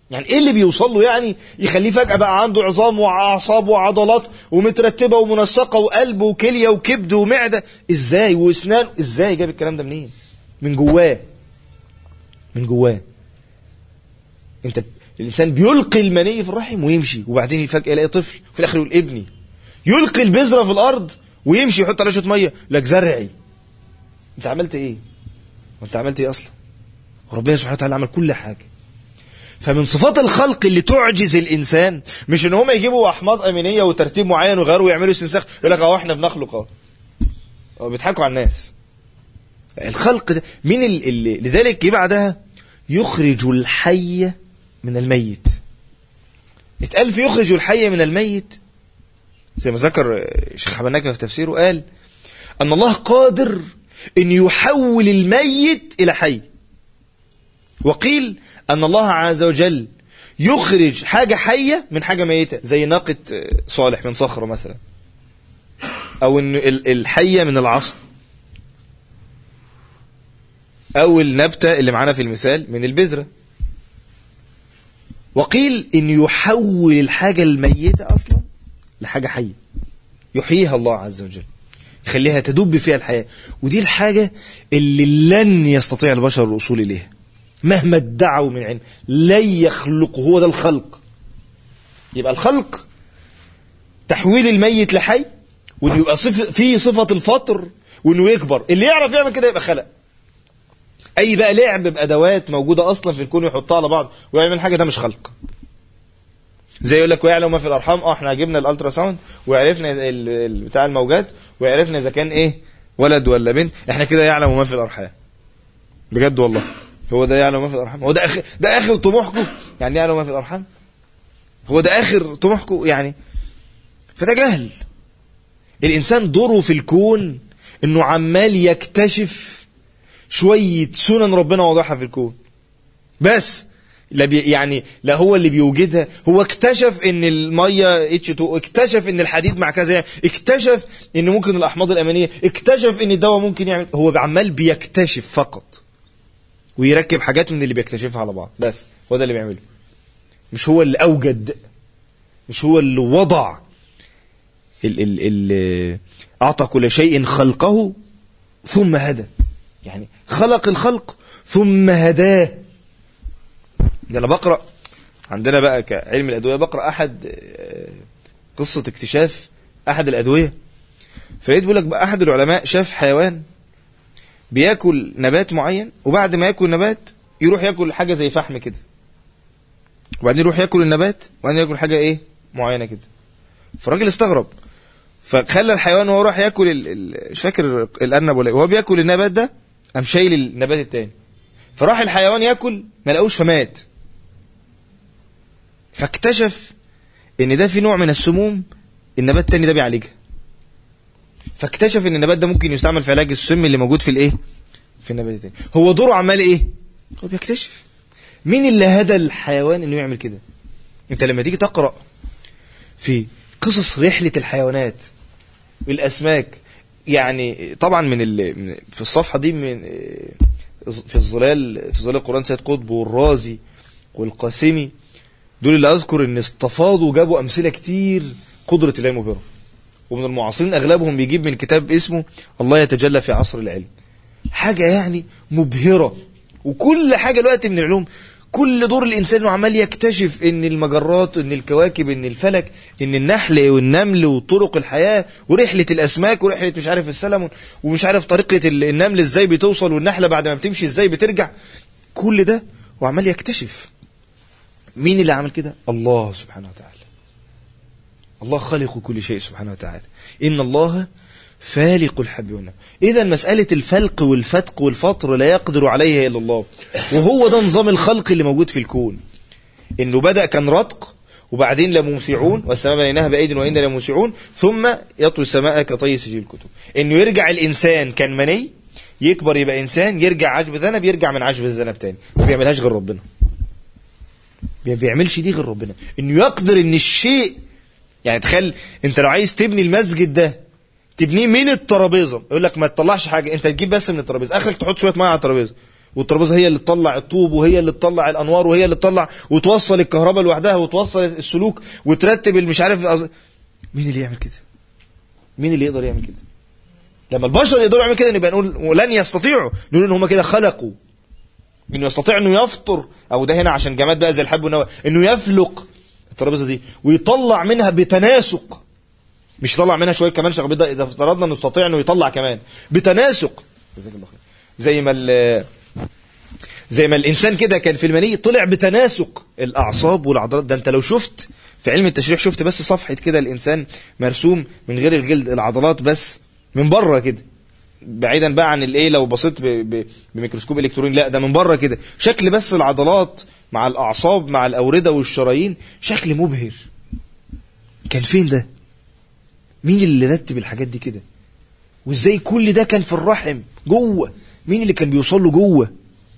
يعني ايه اللي بيوصل له يعني يخليه فجأة بقى عنده عظام واعصاب وعضلات ومترتبة ومنسقة وقلب وكلية وكبد ومعدة؟ ازاي؟ واسنان؟ ازاي جاب الكلام ده منين؟ من جواه. من جواه. انت الانسان بيلقي المني في الرحم ويمشي، وبعدين فجأة يلاقي طفل في الاخر يقول ابني. يلقي البذرة في الارض ويمشي يحط عليها شوية مية لك زرعي. انت عملت ايه؟ وانت عملت ايه اصلا؟ ربنا سبحانه وتعالى عمل كل حاجة. فمن صفات الخلق اللي تعجز الانسان مش ان هم يجيبوا احماض امينيه وترتيب معين ويغيروا ويعملوا استنساخ يقول لك اهو احنا بنخلق اهو، بيضحكوا على الناس. الخلق ده مين اللي لذلك جه بعدها يخرج الحي من الميت. اتقال في يخرج الحي من الميت زي ما ذكر الشيخ حبناكة في تفسيره، قال ان الله قادر ان يحول الميت الى حي. وقيل أن الله عز وجل يخرج حاجة حية من حاجة ميتة زي ناقة صالح من صخرة مثلا، أو إن الحية من العصا، أو النبتة اللي معانا في المثال من البذرة. وقيل إن يحول الحاجة الميتة أصلا لحاجة حية يحييها الله عز وجل، يخليها تدب فيها الحياة. ودي الحاجة اللي لن يستطيع البشر الوصول إليها مهما ادعوا من علم، لن يخلقه. هو ده الخلق. يبقى الخلق تحويل الميت لحي، وانه يبقى فيه صفة الفطر وانه يكبر. اللي يعرف يعمل كده يبقى خلق. اي بقى لعب بادوات موجودة اصلا في الكون ويحطها على بعض ويعمل حاجة، ده مش خلق. زي يقول لك ويعلم ما في الارحام. احنا جبنا الالترا ساوند وعرفنا بتاع الموجات وعرفنا اذا كان ايه ولد ولا بنت. احنا كده يعلم ما في الارحام. بجد والله. هو ده يعلم ما في الارحام؟ هو ده اخر طموحكم؟ يعني يعلم ما في الارحام؟ هو ده اخر طموحكم يعني؟ فده جهل. الانسان دوره في الكون انه عمال يكتشف شوية سنن ربنا واضحة في الكون بس. يعني لا هو اللي بيوجدها، هو اكتشف ان المية H2، اكتشف ان الحديد مع كذا، اكتشف ان ممكن الاحماض الامينية، اكتشف ان الدواء ممكن يعمل. هو عمال بيكتشف فقط ويركب حاجات من اللي بيكتشفها على بعض بس. هو ده اللي بيعمله. مش هو اللي اوجد، مش هو اللي وضع. اعطى كل شيء خلقه ثم هدى. يعني خلق الخلق ثم هداه. ده انا بقرأ عندنا بقى كعلم الادوية، بقرأ احد قصة اكتشاف احد الادوية، فلقيت بيقول لك بقى احد العلماء شاف حيوان بياكل نبات معين، وبعد ما ياكل نبات يروح ياكل حاجة زي فحم كده، وبعدين يروح ياكل النبات، وبعدين ياكل حاجة ايه معينة كده. فالراجل استغرب، فخلى الحيوان وهو راح ياكل مش فاكر الارنب ولا ايه، وهو بياكل النبات ده قام شايل النبات التاني، فراح الحيوان ياكل ما لقوش فمات. فاكتشف ان ده في نوع من السموم النبات التاني ده بيعالجها. فاكتشف ان النبات ده ممكن يستعمل في علاج السم اللي موجود في الايه في النبات التاني. هو دوره عمال ايه؟ هو بيكتشف. مين اللي هدى الحيوان انه يعمل كده؟ انت لما تيجي تقرأ في قصص رحلة الحيوانات والاسماك، يعني طبعا في الصفحة دي في الظلال القرآن سيد قطب والرازي والقاسمي، دول اللي اذكر ان استفاضوا وجابوا امثلة كتير قدرة الله مبهرة. ومن المعاصرين اغلبهم بيجيب من كتاب اسمه الله يتجلى في عصر العلم. حاجة يعني مبهرة. وكل حاجة الوقت من العلوم، كل دور الإنسان عمال يكتشف إن المجرات، إن الكواكب، إن الفلك، إن النحل والنمل وطرق الحياة ورحلة الأسماك ورحلة مش عارف السلمون ومش عارف طريقة النمل إزاي بتوصل، والنحلة بعد ما بتمشي إزاي بترجع. كل ده وعمال يكتشف. مين اللي عمل كده؟ الله سبحانه وتعالى. الله خالق كل شيء سبحانه وتعالى. إن الله فالق الحب والنوى. إذا مسألة الفلق والفتق والفطر لا يقدر عليها إلا الله. وهو ده نظام الخلق اللي موجود في الكون. إنه بدأ كان رتق، وبعدين لموسعون، والسماء بنيناها بأيد وإنا لموسعون، ثم يطوي السماء كطي سجل الكتب. إنه يرجع الإنسان كان مني، يكبر يبقى إنسان، يرجع عجب ذنب، يرجع من عجب الذنب تاني. ما بيعملهاش غير ربنا. ما بيعملش دي غير ربنا. إنه يقدر إن الشيء، يعني تخيل أنت لو عايز تبني المسجد ده تبنيه من الترابيزه، يقول لك ما تطلعش حاجه، انت تجيب بس من الترابيزه، اخرك تحط شويه ميه على الترابيزه والترابيزه هي اللي تطلع الطوب وهي اللي تطلع الانوار وهي اللي تطلع وتوصل الكهرباء لوحدها وتوصل السلوك وترتب مش عارف مين اللي يعمل كده؟ مين اللي يقدر يعمل كده؟ لما البشر يقدروا يعملوا كده نبقى نقول ولن يستطيعوا، نقول ان هم كده خلقوا انه يستطيع انه يفطر، او ده هنا عشان جماد بقى زي الحب والنوى، انه يفلق الترابيزه دي ويطلع منها بتناسق، مش يطلع منها شويه كمان شغل بيضاء، اذا افترضنا انه يستطيع انه يطلع كمان بتناسق. زي ما الانسان كده كان في المني طلع بتناسق الاعصاب والعضلات. ده انت لو شفت في علم التشريح، شفت بس صفحه كده الانسان مرسوم من غير الجلد، العضلات بس من بره كده، بعيدا بقى عن الايه لو بصيت بميكروسكوب الكتروني، لا ده من بره كده شكل بس العضلات مع الاعصاب مع الاورده والشرايين، شكل مبهر. كان فين ده؟ مين اللي رتب الحاجات دي كده؟ وازاي كل ده كان في الرحم جوه؟ مين اللي كان بيوصل له جوه؟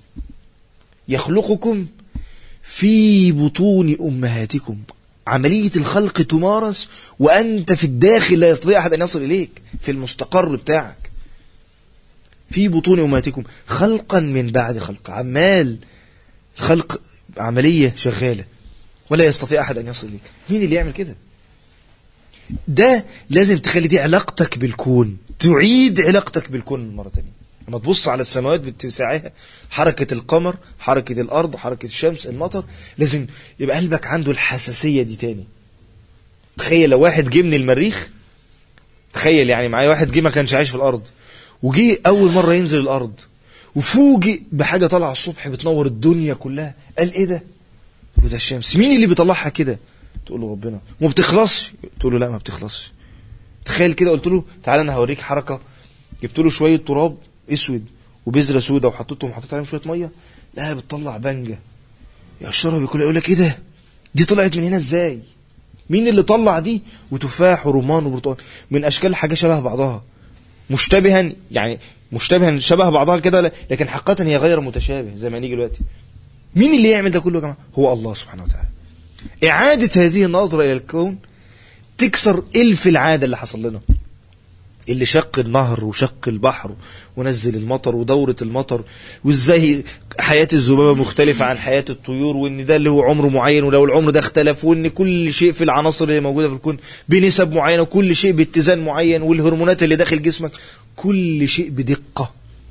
يخلقكم في بطون امهاتكم، عملية الخلق تمارس وأنت في الداخل لا يستطيع أحد أن يصل إليك في المستقر بتاعك. في بطون أمهاتكم خلقا من بعد خلق، عمال خلق عملية شغالة ولا يستطيع أحد أن يصل إليك. مين اللي يعمل كده؟ ده لازم تخلي دي علاقتك بالكون، تعيد علاقتك بالكون مرة تانية. لما تبص على السماوات باتساعها، حركة القمر، حركة الأرض، حركة الشمس، المطر، لازم يبقى قلبك عنده الحساسية دي تاني. تخيل لو واحد جه من المريخ، تخيل يعني معايا واحد جه ما كانش عايش في الأرض وجه أول مرة ينزل الأرض وفوجئ بحاجة طالعة الصبح بتنور الدنيا كلها، قال إيه ده؟ تقول له ده الشمس. مين اللي بيطلعها كده؟ تقول له ربنا. وما بتخلصش؟ تقول له لا ما بتخلصش. تخيل كده قلت له تعالى أنا هوريك حركة، جبت له شوية تراب اسود وبذره سودا وحطيت عليهم شويه ميه، لا بتطلع بنجه يقشرها بياكل، يقول لك ايه ده؟ دي طلعت من هنا ازاي؟ مين اللي طلع دي؟ وتفاح ورمان وبرتقال من اشكال حاجه شبه بعضها مشتبها، يعني مشتبها شبه بعضها كده، لكن حقيقه هي غير متشابه زي ما نيجي دلوقتي. مين اللي يعمل ده كله يا جماعه؟ هو الله سبحانه وتعالى. اعاده هذه النظره الى الكون تكسر الف العاده اللي حصل لنا، اللي شق النهر وشق البحر ونزل المطر ودورة المطر، وازاي حياة الذبابة مختلفة عن حياة الطيور، وان ده اللي هو عمره معين ولو العمر ده اختلف، وان كل شيء في العناصر اللي موجودة في الكون بنسب معينة وكل شيء باتزان معين، والهرمونات اللي داخل جسمك كل شيء بدقة،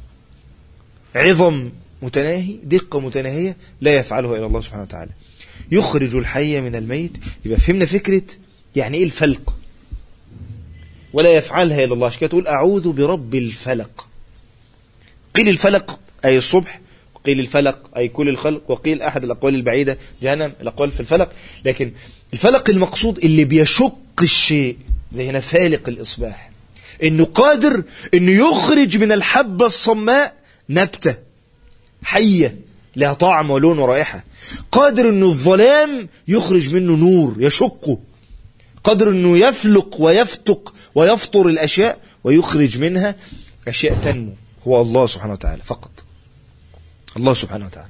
عظم متناهي، دقة متناهية لا يفعلها إلا الله سبحانه وتعالى. يخرج الحي من الميت. يبقى فهمنا فكرة يعني ايه الفلق، ولا يفعلها إلا الله. عشان كده تقول أعوذ برب الفلق. قيل الفلق أي الصبح، وقيل الفلق أي كل الخلق، وقيل أحد الأقوال البعيدة جهنم، الأقوال في الفلق. لكن الفلق المقصود اللي بيشق الشيء، زي هنا فالق الإصباح، إنه قادر إنه يخرج من الحبة الصماء نبتة حية لها طعم ولون ورائحة، قادر إنه الظلام يخرج منه نور يشقه، قادر إنه يفلق ويفتق ويفطر الأشياء ويخرج منها أشياء تنمو. هو الله سبحانه وتعالى فقط، الله سبحانه وتعالى.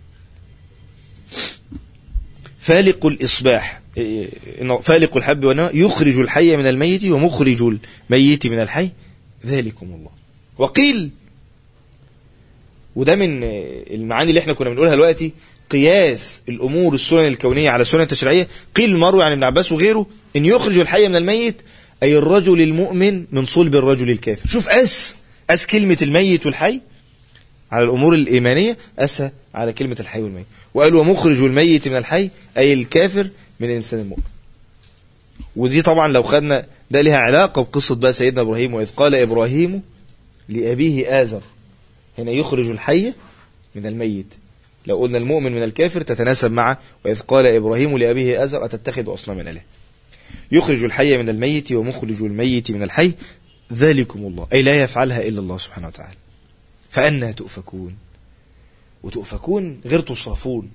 فالق الإصباح، فالق الحب والنوى، يخرج الحي من الميت ومخرج الميت من الحي، ذلكم الله. وقيل، وده من المعاني اللي احنا كنا بنقولها دلوقتي، قياس الأمور السنن الكونية على السنن التشريعية. قيل المروي عن ابن عباس وغيره إن يخرج الحي من الميت أي الرجل المؤمن من صلب الرجل الكافر. شوف أس كلمة الميت والحي على الأمور الإيمانية، أسها على كلمة الحي والميت. وقالوا ومخرج الميت من الحي أي الكافر من الإنسان المؤمن. ودي طبعا لو خدنا ده لها علاقة بقصة بقى سيدنا إبراهيم، وإذ قال إبراهيم لأبيه آزر. هنا يخرج الحي من الميت، لو قلنا المؤمن من الكافر تتناسب مع وإذ قال إبراهيم لأبيه آزر أتتخذ أصناما من إله. يخرج الحي من الميت ومخرج الميت من الحي، ذلكم الله، أي لا يفعلها إلا الله سبحانه وتعالى. فأنا تؤفكون. وتؤفكون غير تصرفون.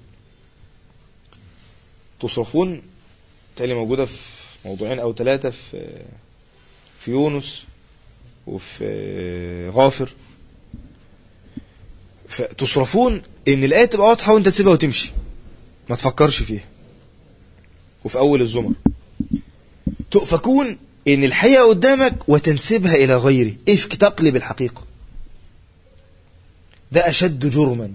تصرفون تالي موجودة في موضوعين أو ثلاثة في يونس وفي غافر. تصرفون إن الآية تبقى واضحة وأنت تسيبها وتمشي ما تفكرش فيها. وفي أول الزمر تؤفكون إن الحقيقة قدامك وتنسبها إلى غيره، إفك تقلب الحقيقة. ده أشد جرما،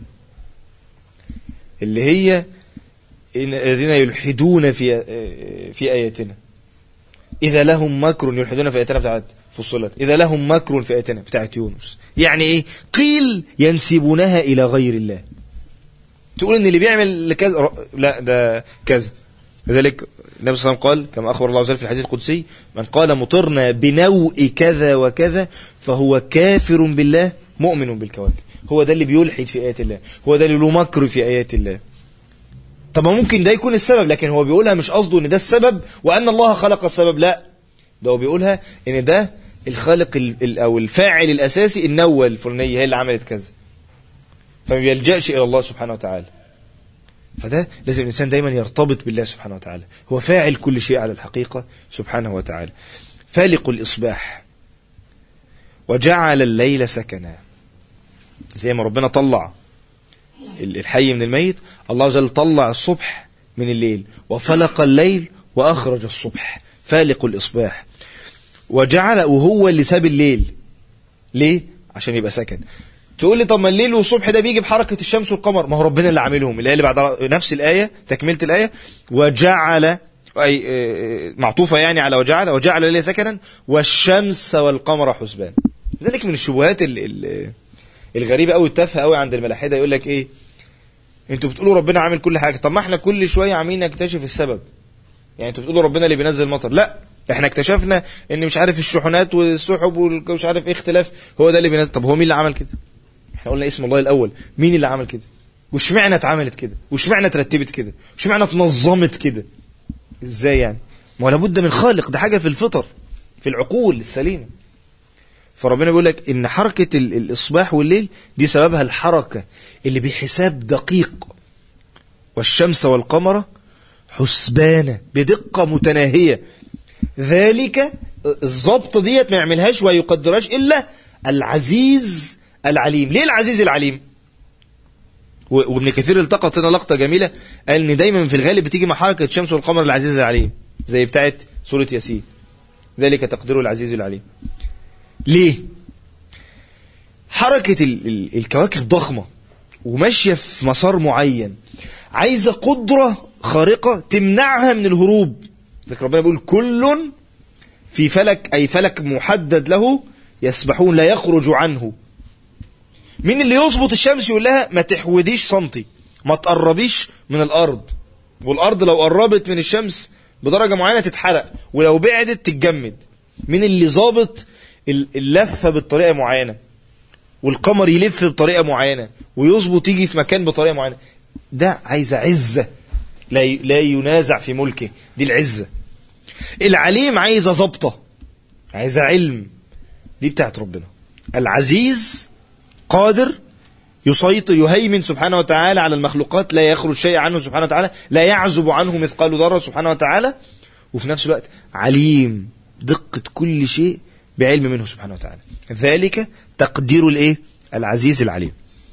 اللي هي الذين يلحدون في آياتنا إذا لهم مكر، يلحدون في آياتنا بتاعت فصلت، إذا لهم مكر في آياتنا بتاعت يونس. يعني إيه؟ قيل ينسبونها إلى غير الله، تقول إن اللي بيعمل كذا لا ده كذا. لذلك النبي صلى الله عليه وسلم قال كما أخبر الله عز وجل في الحديث القدسي: من قال مطرنا بنوء كذا وكذا فهو كافر بالله مؤمن بالكواكب. هو ده اللي بيلحد في آيات الله، هو ده اللي له مكر في آيات الله. طب ممكن ده يكون السبب، لكن هو بيقولها مش قصده ان ده السبب وان الله خلق السبب، لا، ده هو بيقولها ان ده الخالق او الفاعل الاساسي، النوة الفلانية هي اللي عملت كذا، فما بيلجأش الى الله سبحانه وتعالى. فده لازم الانسان دايما يرتبط بالله سبحانه وتعالى، هو فاعل كل شيء على الحقيقة سبحانه وتعالى. فالق الإصباح وجعل الليل سكنا، زي ما ربنا طلع الحي من الميت، الله عز وجل طلع الصبح من الليل، وفلق الليل وأخرج الصبح، فالق الإصباح. وجعل، وهو اللي ساب الليل ليه؟ عشان يبقى سكن. تقول لي طب ما الليل والصبح ده بيجي بحركة الشمس والقمر، ما هو ربنا اللي عاملهم. الآية اللي بعد نفس الآية تكملة الآية، وجعل أي معطوفة يعني على وجعل الليل سكنا والشمس والقمر حسبان. ذلك من الشبهات الغريبة أو التافهة أوي عند الملاحدة، يقول لك إيه؟ أنتوا بتقولوا ربنا عامل كل حاجة، طب ما إحنا كل شوية عاملين نكتشف السبب. يعني أنتوا بتقولوا ربنا اللي بينزل المطر، لا، إحنا اكتشفنا إن مش عارف الشحنات والسحب ومش عارف إيه اختلاف، هو ده اللي بينزل. طب هو مين اللي عمل كده؟ إحنا قلنا اسم الله الأول، مين اللي عمل كده؟ وش معنى اتعملت كده؟ وش معنى اترتبت كده؟ وش معنى اتنظمت كده؟ إزاي يعني؟ ما لابد من خالق، ده حاجة في الفطر، في العقول السليمة. فربنا بيقول لك إن حركة الإصباح والليل دي سببها الحركة اللي بحساب دقيق، والشمس والقمر حسبانة بدقة متناهية. ذلك الضبط ديت ما يعملهاش ويقدرهاش إلا العزيز العليم. ليه العزيز العليم؟ وابن كثير التقط هنا لقطة جميلة، قال إن دايما في الغالب بتيجي مع حركة الشمس والقمر العزيز العليم، زي بتاعت سورة ياسين، ذلك تقدير العزيز العليم. ليه؟ حركة الكواكب ضخمة وماشية في مسار معين، عايزة قدرة خارقة تمنعها من الهروب. ذلك ربنا بيقول كل في فلك، أي فلك محدد له يسبحون لا يخرج عنه. مين اللي يظبط الشمس يقول لها ما تحوديش سنتي، ما تقربيش من الأرض، والأرض لو قربت من الشمس بدرجة معينة تتحرق، ولو بعدت تتجمد. مين اللي ظابط اللفة بالطريقة معينة، والقمر يلف بطريقة معينة، ويظبط يجي في مكان بطريقة معينة؟ ده عايز عزة لا ينازع في ملكه، دي العزة. العليم عايز ضبطة، عايز علم، دي بتاعت ربنا. العزيز قادر يسيطر يهيمن سبحانه وتعالى على المخلوقات، لا يخرج شيء عنه سبحانه وتعالى، لا يعزب عنه مثقال ذرة سبحانه وتعالى. وفي نفس الوقت عليم، دقة كل شيء بعلم منه سبحانه وتعالى. ذلك تقدير الايه؟ العزيز العليم.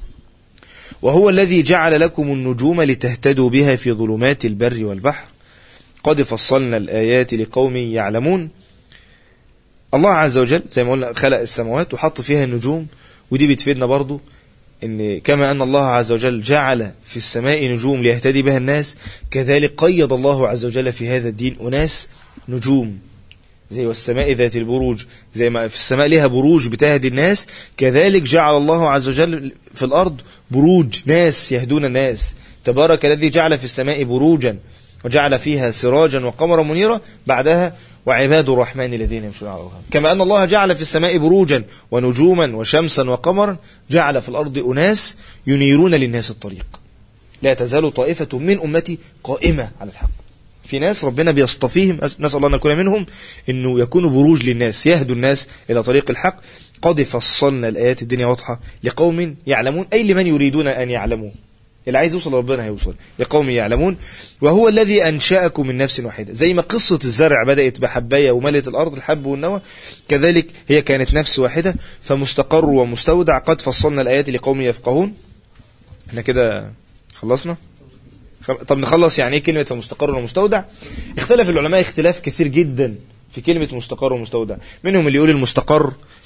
وهو الذي جعل لكم النجوم لتهتدوا بها في ظلمات البر والبحر قد فصلنا الآيات لقوم يعلمون. الله عز وجل زي ما قلنا خلق السماوات وحط فيها النجوم، ودي بتفيدنا برضو إن كما أن الله عز وجل جعل في السماء نجوم ليهتدي بها الناس، كذلك قيد الله عز وجل في هذا الدين أناس نجوم، زي والسماء ذات البروج، زي ما في السماء لها بروج بتهدي الناس، كذلك جعل الله عز وجل في الأرض بروج، ناس يهدون الناس. تبارك الذي جعل في السماء بروجا وجعل فيها سراجا وقمرا منيرا، بعدها وعباد الرحمن الذين يمشون على الأرض. كما أن الله جعل في السماء بروجا ونجوما وشمسا وقمرا، جعل في الأرض أناس ينيرون للناس الطريق. لا تزال طائفة من أمتي قائمة على الحق. في ناس ربنا بيصطفيهم، نسأل الله أن نكون منهم، إنه يكونوا بروج للناس يهدوا الناس إلى طريق الحق. قد فصلنا الآيات، الدنيا واضحة، لقوم يعلمون، أي لمن يريدون أن يعلموا. اللي عايز يوصل لربنا هيوصل، لقوم يعلمون. وهو الذي أنشأكم من نفس واحدة. زي ما قصة الزرع بدأت بحباية وملت الأرض الحب والنوى، كذلك هي كانت نفس واحدة، فمستقر ومستودع. قد فصلنا الآيات لقوم يفقهون. احنا كده خلصنا. طب نخلص يعني ايه كلمة مستقر ومستودع؟ اختلف العلماء اختلاف كثير جدا في كلمة مستقر ومستودع. منهم اللي يقول المستقر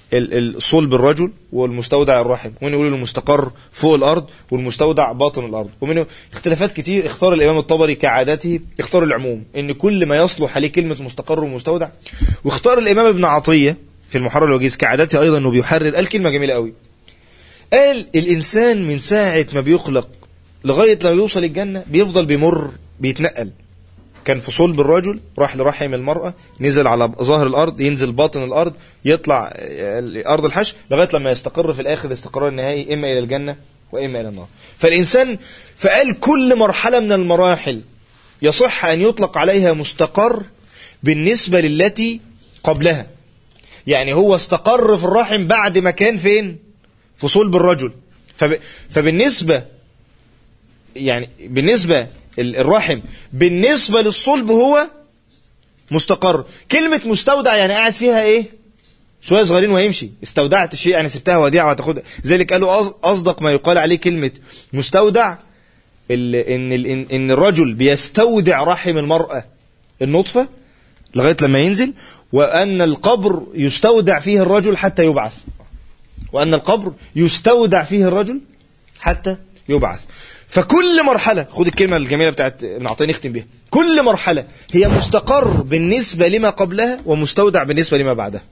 صلب الرجل والمستودع الرحم، ومن يقول المستقر فوق الأرض والمستودع باطن الأرض، ومن اختلافات كتير. اختار الإمام الطبري كعادته اختار العموم، إن كل ما يصلح عليه كلمة مستقر ومستودع. واختار الإمام ابن عطية في المحرر الوجيز كعادته أيضا إنه بيحرر، قال كلمة جميلة قوي، قال الإنسان من ساعة ما بيخلق لغاية لما يوصل الجنة بيفضل بيمر بيتنقل. كان في صلب الرجل، راح لرحم المرأة، نزل على ظاهر الأرض، ينزل باطن الأرض، يطلع أرض الحشر، لغاية لما يستقر في الآخر الاستقرار النهائي إما إلى الجنة وإما إلى النار. فالإنسان فقال كل مرحلة من المراحل يصح أن يطلق عليها مستقر بالنسبة للتي قبلها. يعني هو استقر في الرحم بعد ما كان فين؟ في صلب الرجل. فبالنسبة يعني بالنسبة الرحم بالنسبة للصلب هو مستقر. كلمة مستودع يعني قاعد فيها ايه؟ شوية صغيرين وهيمشي. استودعت الشيء يعني سبتها وديعة وهتاخدها. ذلك قالوا أصدق ما يقال عليه كلمة مستودع إن الرجل بيستودع رحم المرأة النطفة لغاية لما ينزل، وأن القبر يستودع فيه الرجل حتى يبعث. وأن القبر يستودع فيه الرجل حتى يبعث. فكل مرحلة، خد الكلمة الجميلة بتاعت نعطيني نختم بيها، كل مرحلة هي مستقر بالنسبة لما قبلها ومستودع بالنسبة لما بعدها.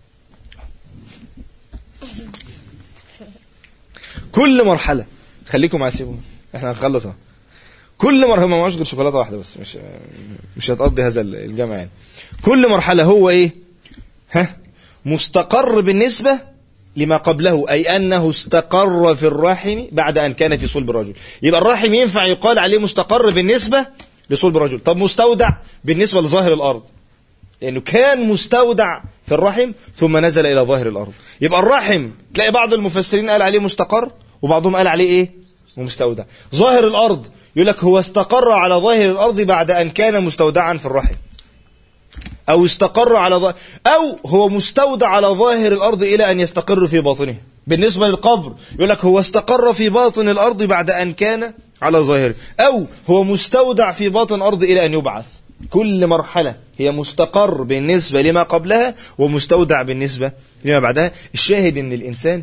كل مرحلة، خليكم مع سيبون احنا هنخلص اهو. كل مرحلة ما معوش غير شوكولاتة واحدة بس، مش هتقضي هذا الجمع يعني. كل مرحلة هو ايه؟ مستقر بالنسبة لما قبله، أي أنه استقر في الرحم بعد أن كان في صلب الرجل. يبقى الرحم ينفع يقال عليه مستقر بالنسبة لصلب الرجل. طب مستودع بالنسبة لظاهر الأرض، لأنه كان مستودع في الرحم ثم نزل إلى ظاهر الأرض. يبقى الرحم تلاقي بعض المفسرين قال عليه مستقر وبعضهم قال عليه إيه؟ ومستودع. ظاهر الأرض يقول لك هو استقر على ظاهر الأرض بعد أن كان مستودعا في الرحم، أو استقر على أو هو مستودع على ظاهر الأرض إلى أن يستقر في باطنه. بالنسبة للقبر يقول لك هو استقر في باطن الأرض بعد أن كان على ظاهره، أو هو مستودع في باطن الأرض إلى أن يبعث. كل مرحلة هي مستقر بالنسبة لما قبلها ومستودع بالنسبة لما بعدها. الشاهد أن الإنسان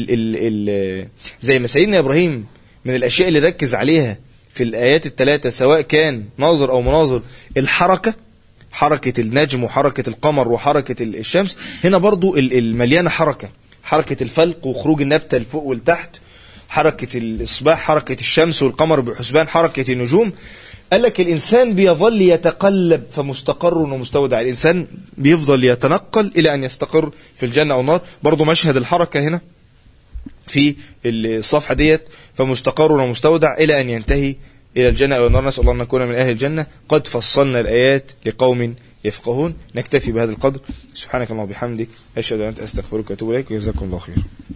زي ما سيدنا إبراهيم من الأشياء اللي ركز عليها في الآيات الثلاثة، سواء كان ناظر أو مناظر، الحركة، حركة النجم وحركة القمر وحركة الشمس. هنا برضو المليانة حركة الفلق وخروج النبتة لفوق والتحت، حركة الإصباح، حركة الشمس والقمر بحسبان، حركة النجوم. قال لك الإنسان بيظل يتقلب فمستقر ومستودع. الإنسان بيفضل يتنقل إلى أن يستقر في الجنة أو النار. برضو مشهد الحركة هنا في الصفحة ديت، فمستقر ومستودع إلى أن ينتهي إلى الجنة أو النار. نسأل الله أن نكون من أهل الجنة. قد فصلنا الآيات لقوم يفقهون. نكتفي بهذا القدر. سبحانك اللهم وبحمدك، أشهد أن لا إله إلا أنت، أستغفرك وأتوب إليك، وجزاكم الله خير.